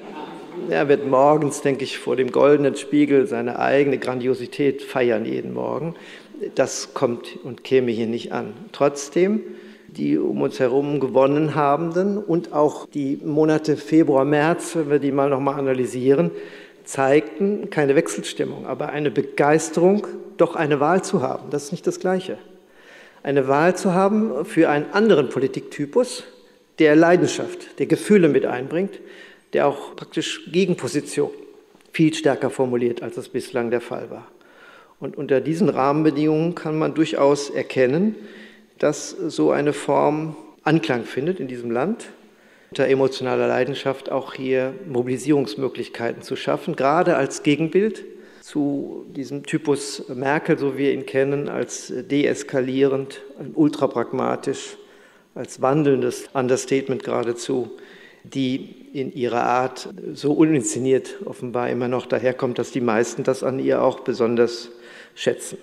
Er wird morgens, denke ich, vor dem goldenen Spiegel seine eigene Grandiosität feiern jeden Morgen. Das kommt und käme hier nicht an. Trotzdem, die um uns herum gewonnen habenden und auch die Monate Februar, März, wenn wir die mal nochmal analysieren, zeigten keine Wechselstimmung, aber eine Begeisterung, doch eine Wahl zu haben. Das ist nicht das Gleiche. Eine Wahl zu haben für einen anderen Politiktypus, der Leidenschaft, der Gefühle mit einbringt, der auch praktisch Gegenposition viel stärker formuliert, als es bislang der Fall war. Und unter diesen Rahmenbedingungen kann man durchaus erkennen, dass so eine Form Anklang findet in diesem Land, unter emotionaler Leidenschaft auch hier Mobilisierungsmöglichkeiten zu schaffen, gerade als Gegenbild zu diesem Typus Merkel, so wie wir ihn kennen, als deeskalierend, ultrapragmatisch, als wandelndes Understatement geradezu, die in ihrer Art so uninszeniert offenbar immer noch daherkommt, dass die meisten das an ihr auch besonders schätzen.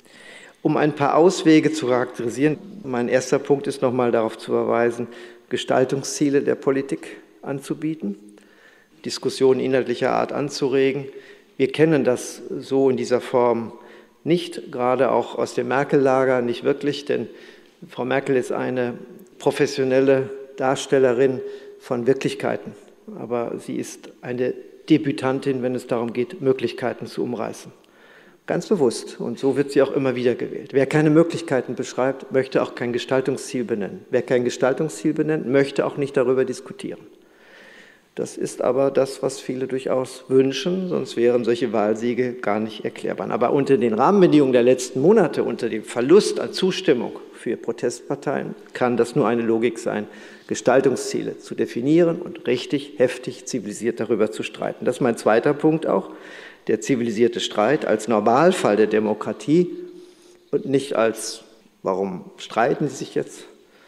Um ein paar Auswege zu charakterisieren, mein erster Punkt ist nochmal darauf zu verweisen, Gestaltungsziele der Politik anzubieten, Diskussionen inhaltlicher Art anzuregen. Wir kennen das so in dieser Form nicht, gerade auch aus dem Merkel-Lager nicht wirklich, denn Frau Merkel ist eine professionelle Darstellerin von Wirklichkeiten, aber sie ist eine Debütantin, wenn es darum geht, Möglichkeiten zu umreißen. Ganz bewusst. Und so wird sie auch immer wieder gewählt. Wer keine Möglichkeiten beschreibt, möchte auch kein Gestaltungsziel benennen. Wer kein Gestaltungsziel benennt, möchte auch nicht darüber diskutieren. Das ist aber das, was viele durchaus wünschen, sonst wären solche Wahlsiege gar nicht erklärbar. Aber unter den Rahmenbedingungen der letzten Monate, unter dem Verlust an Zustimmung für Protestparteien, kann das nur eine Logik sein, Gestaltungsziele zu definieren und richtig, heftig, zivilisiert darüber zu streiten. Das ist mein zweiter Punkt auch. Der zivilisierte Streit als Normalfall der Demokratie und nicht als, warum streiten sie sich jetzt?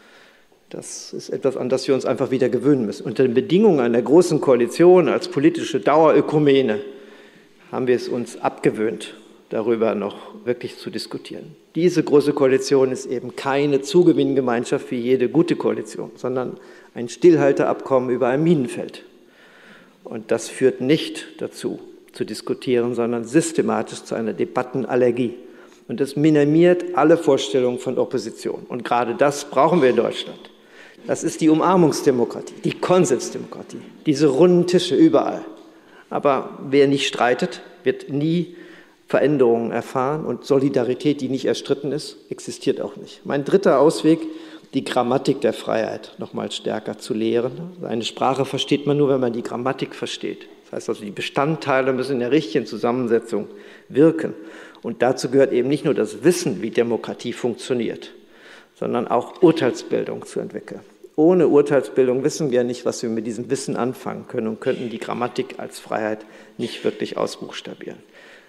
Das ist etwas, an das wir uns einfach wieder gewöhnen müssen. Unter den Bedingungen einer großen Koalition als politische Dauerökumene haben wir es uns abgewöhnt, darüber noch wirklich zu diskutieren. Diese große Koalition ist eben keine Zugewinngemeinschaft wie jede gute Koalition, sondern ein Stillhalteabkommen über ein Minenfeld. Und das führt nicht dazu, zu diskutieren, sondern systematisch zu einer Debattenallergie. Und das minimiert alle Vorstellungen von Opposition. Und gerade das brauchen wir in Deutschland. Das ist die Umarmungsdemokratie, die Konsensdemokratie, diese runden Tische überall. Aber wer nicht streitet, wird nie Veränderungen erfahren. Und Solidarität, die nicht erstritten ist, existiert auch nicht. Mein dritter Ausweg, die Grammatik der Freiheit nochmal stärker zu lehren. Eine Sprache versteht man nur, wenn man die Grammatik versteht. Das heißt also, die Bestandteile müssen in der richtigen Zusammensetzung wirken. Und dazu gehört eben nicht nur das Wissen, wie Demokratie funktioniert, sondern auch Urteilsbildung zu entwickeln. Ohne Urteilsbildung wissen wir nicht, was wir mit diesem Wissen anfangen können und könnten die Grammatik als Freiheit nicht wirklich ausbuchstabieren.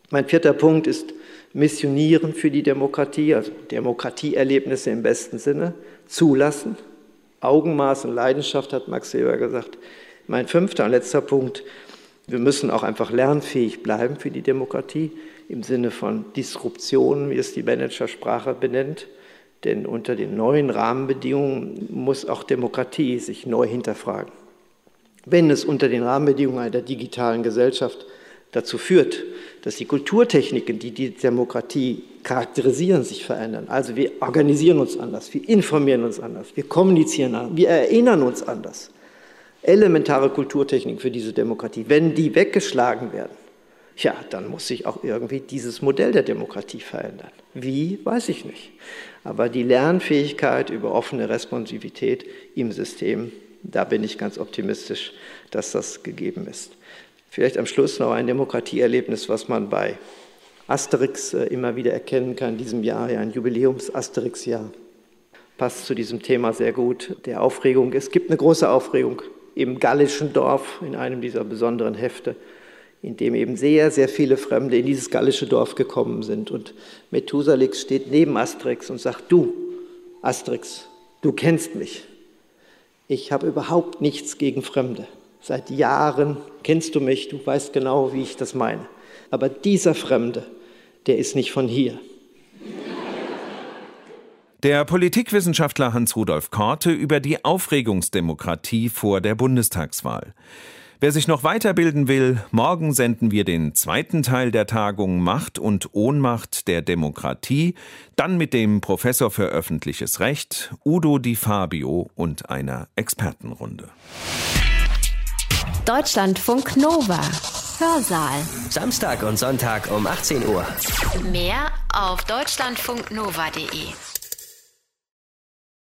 Mein 4. Punkt ist Missionieren für die Demokratie, also Demokratieerlebnisse im besten Sinne, zulassen. Augenmaß und Leidenschaft, hat Max Weber gesagt. Mein 5. und letzter Punkt, wir müssen auch einfach lernfähig bleiben für die Demokratie, im Sinne von Disruption, wie es die Managersprache benennt. Denn unter den neuen Rahmenbedingungen muss auch Demokratie sich neu hinterfragen. Wenn es unter den Rahmenbedingungen einer digitalen Gesellschaft dazu führt, dass die Kulturtechniken, die die Demokratie charakterisieren, sich verändern. Also wir organisieren uns anders, wir informieren uns anders, wir kommunizieren anders, wir erinnern uns anders. Elementare Kulturtechniken für diese Demokratie, wenn die weggeschlagen werden, ja, dann muss sich auch irgendwie dieses Modell der Demokratie verändern. Wie, weiß ich nicht. Aber die Lernfähigkeit über offene Responsivität im System, da bin ich ganz optimistisch, dass das gegeben ist. Vielleicht am Schluss noch ein Demokratieerlebnis, was man bei Asterix immer wieder erkennen kann, in diesem Jahr, ja ein Jubiläums-Asterix-Jahr. Passt zu diesem Thema sehr gut, der Aufregung. Es gibt eine große Aufregung im gallischen Dorf, in einem dieser besonderen Hefte, in dem eben sehr, sehr viele Fremde in dieses gallische Dorf gekommen sind. Und Methusalix steht neben Asterix und sagt, du, Asterix, du kennst mich. Ich habe überhaupt nichts gegen Fremde. Seit Jahren kennst du mich, du weißt genau, wie ich das meine. Aber dieser Fremde, der ist nicht von hier. Der Politikwissenschaftler Hans-Rudolf Korte über die Aufregungsdemokratie vor der Bundestagswahl. Wer sich noch weiterbilden will, morgen senden wir den 2. Teil der Tagung Macht und Ohnmacht der Demokratie, dann mit dem Professor für öffentliches Recht, Udo Di Fabio und einer Expertenrunde. Deutschlandfunk Nova. Hörsaal. Samstag und Sonntag um 18 Uhr. Mehr auf deutschlandfunknova.de.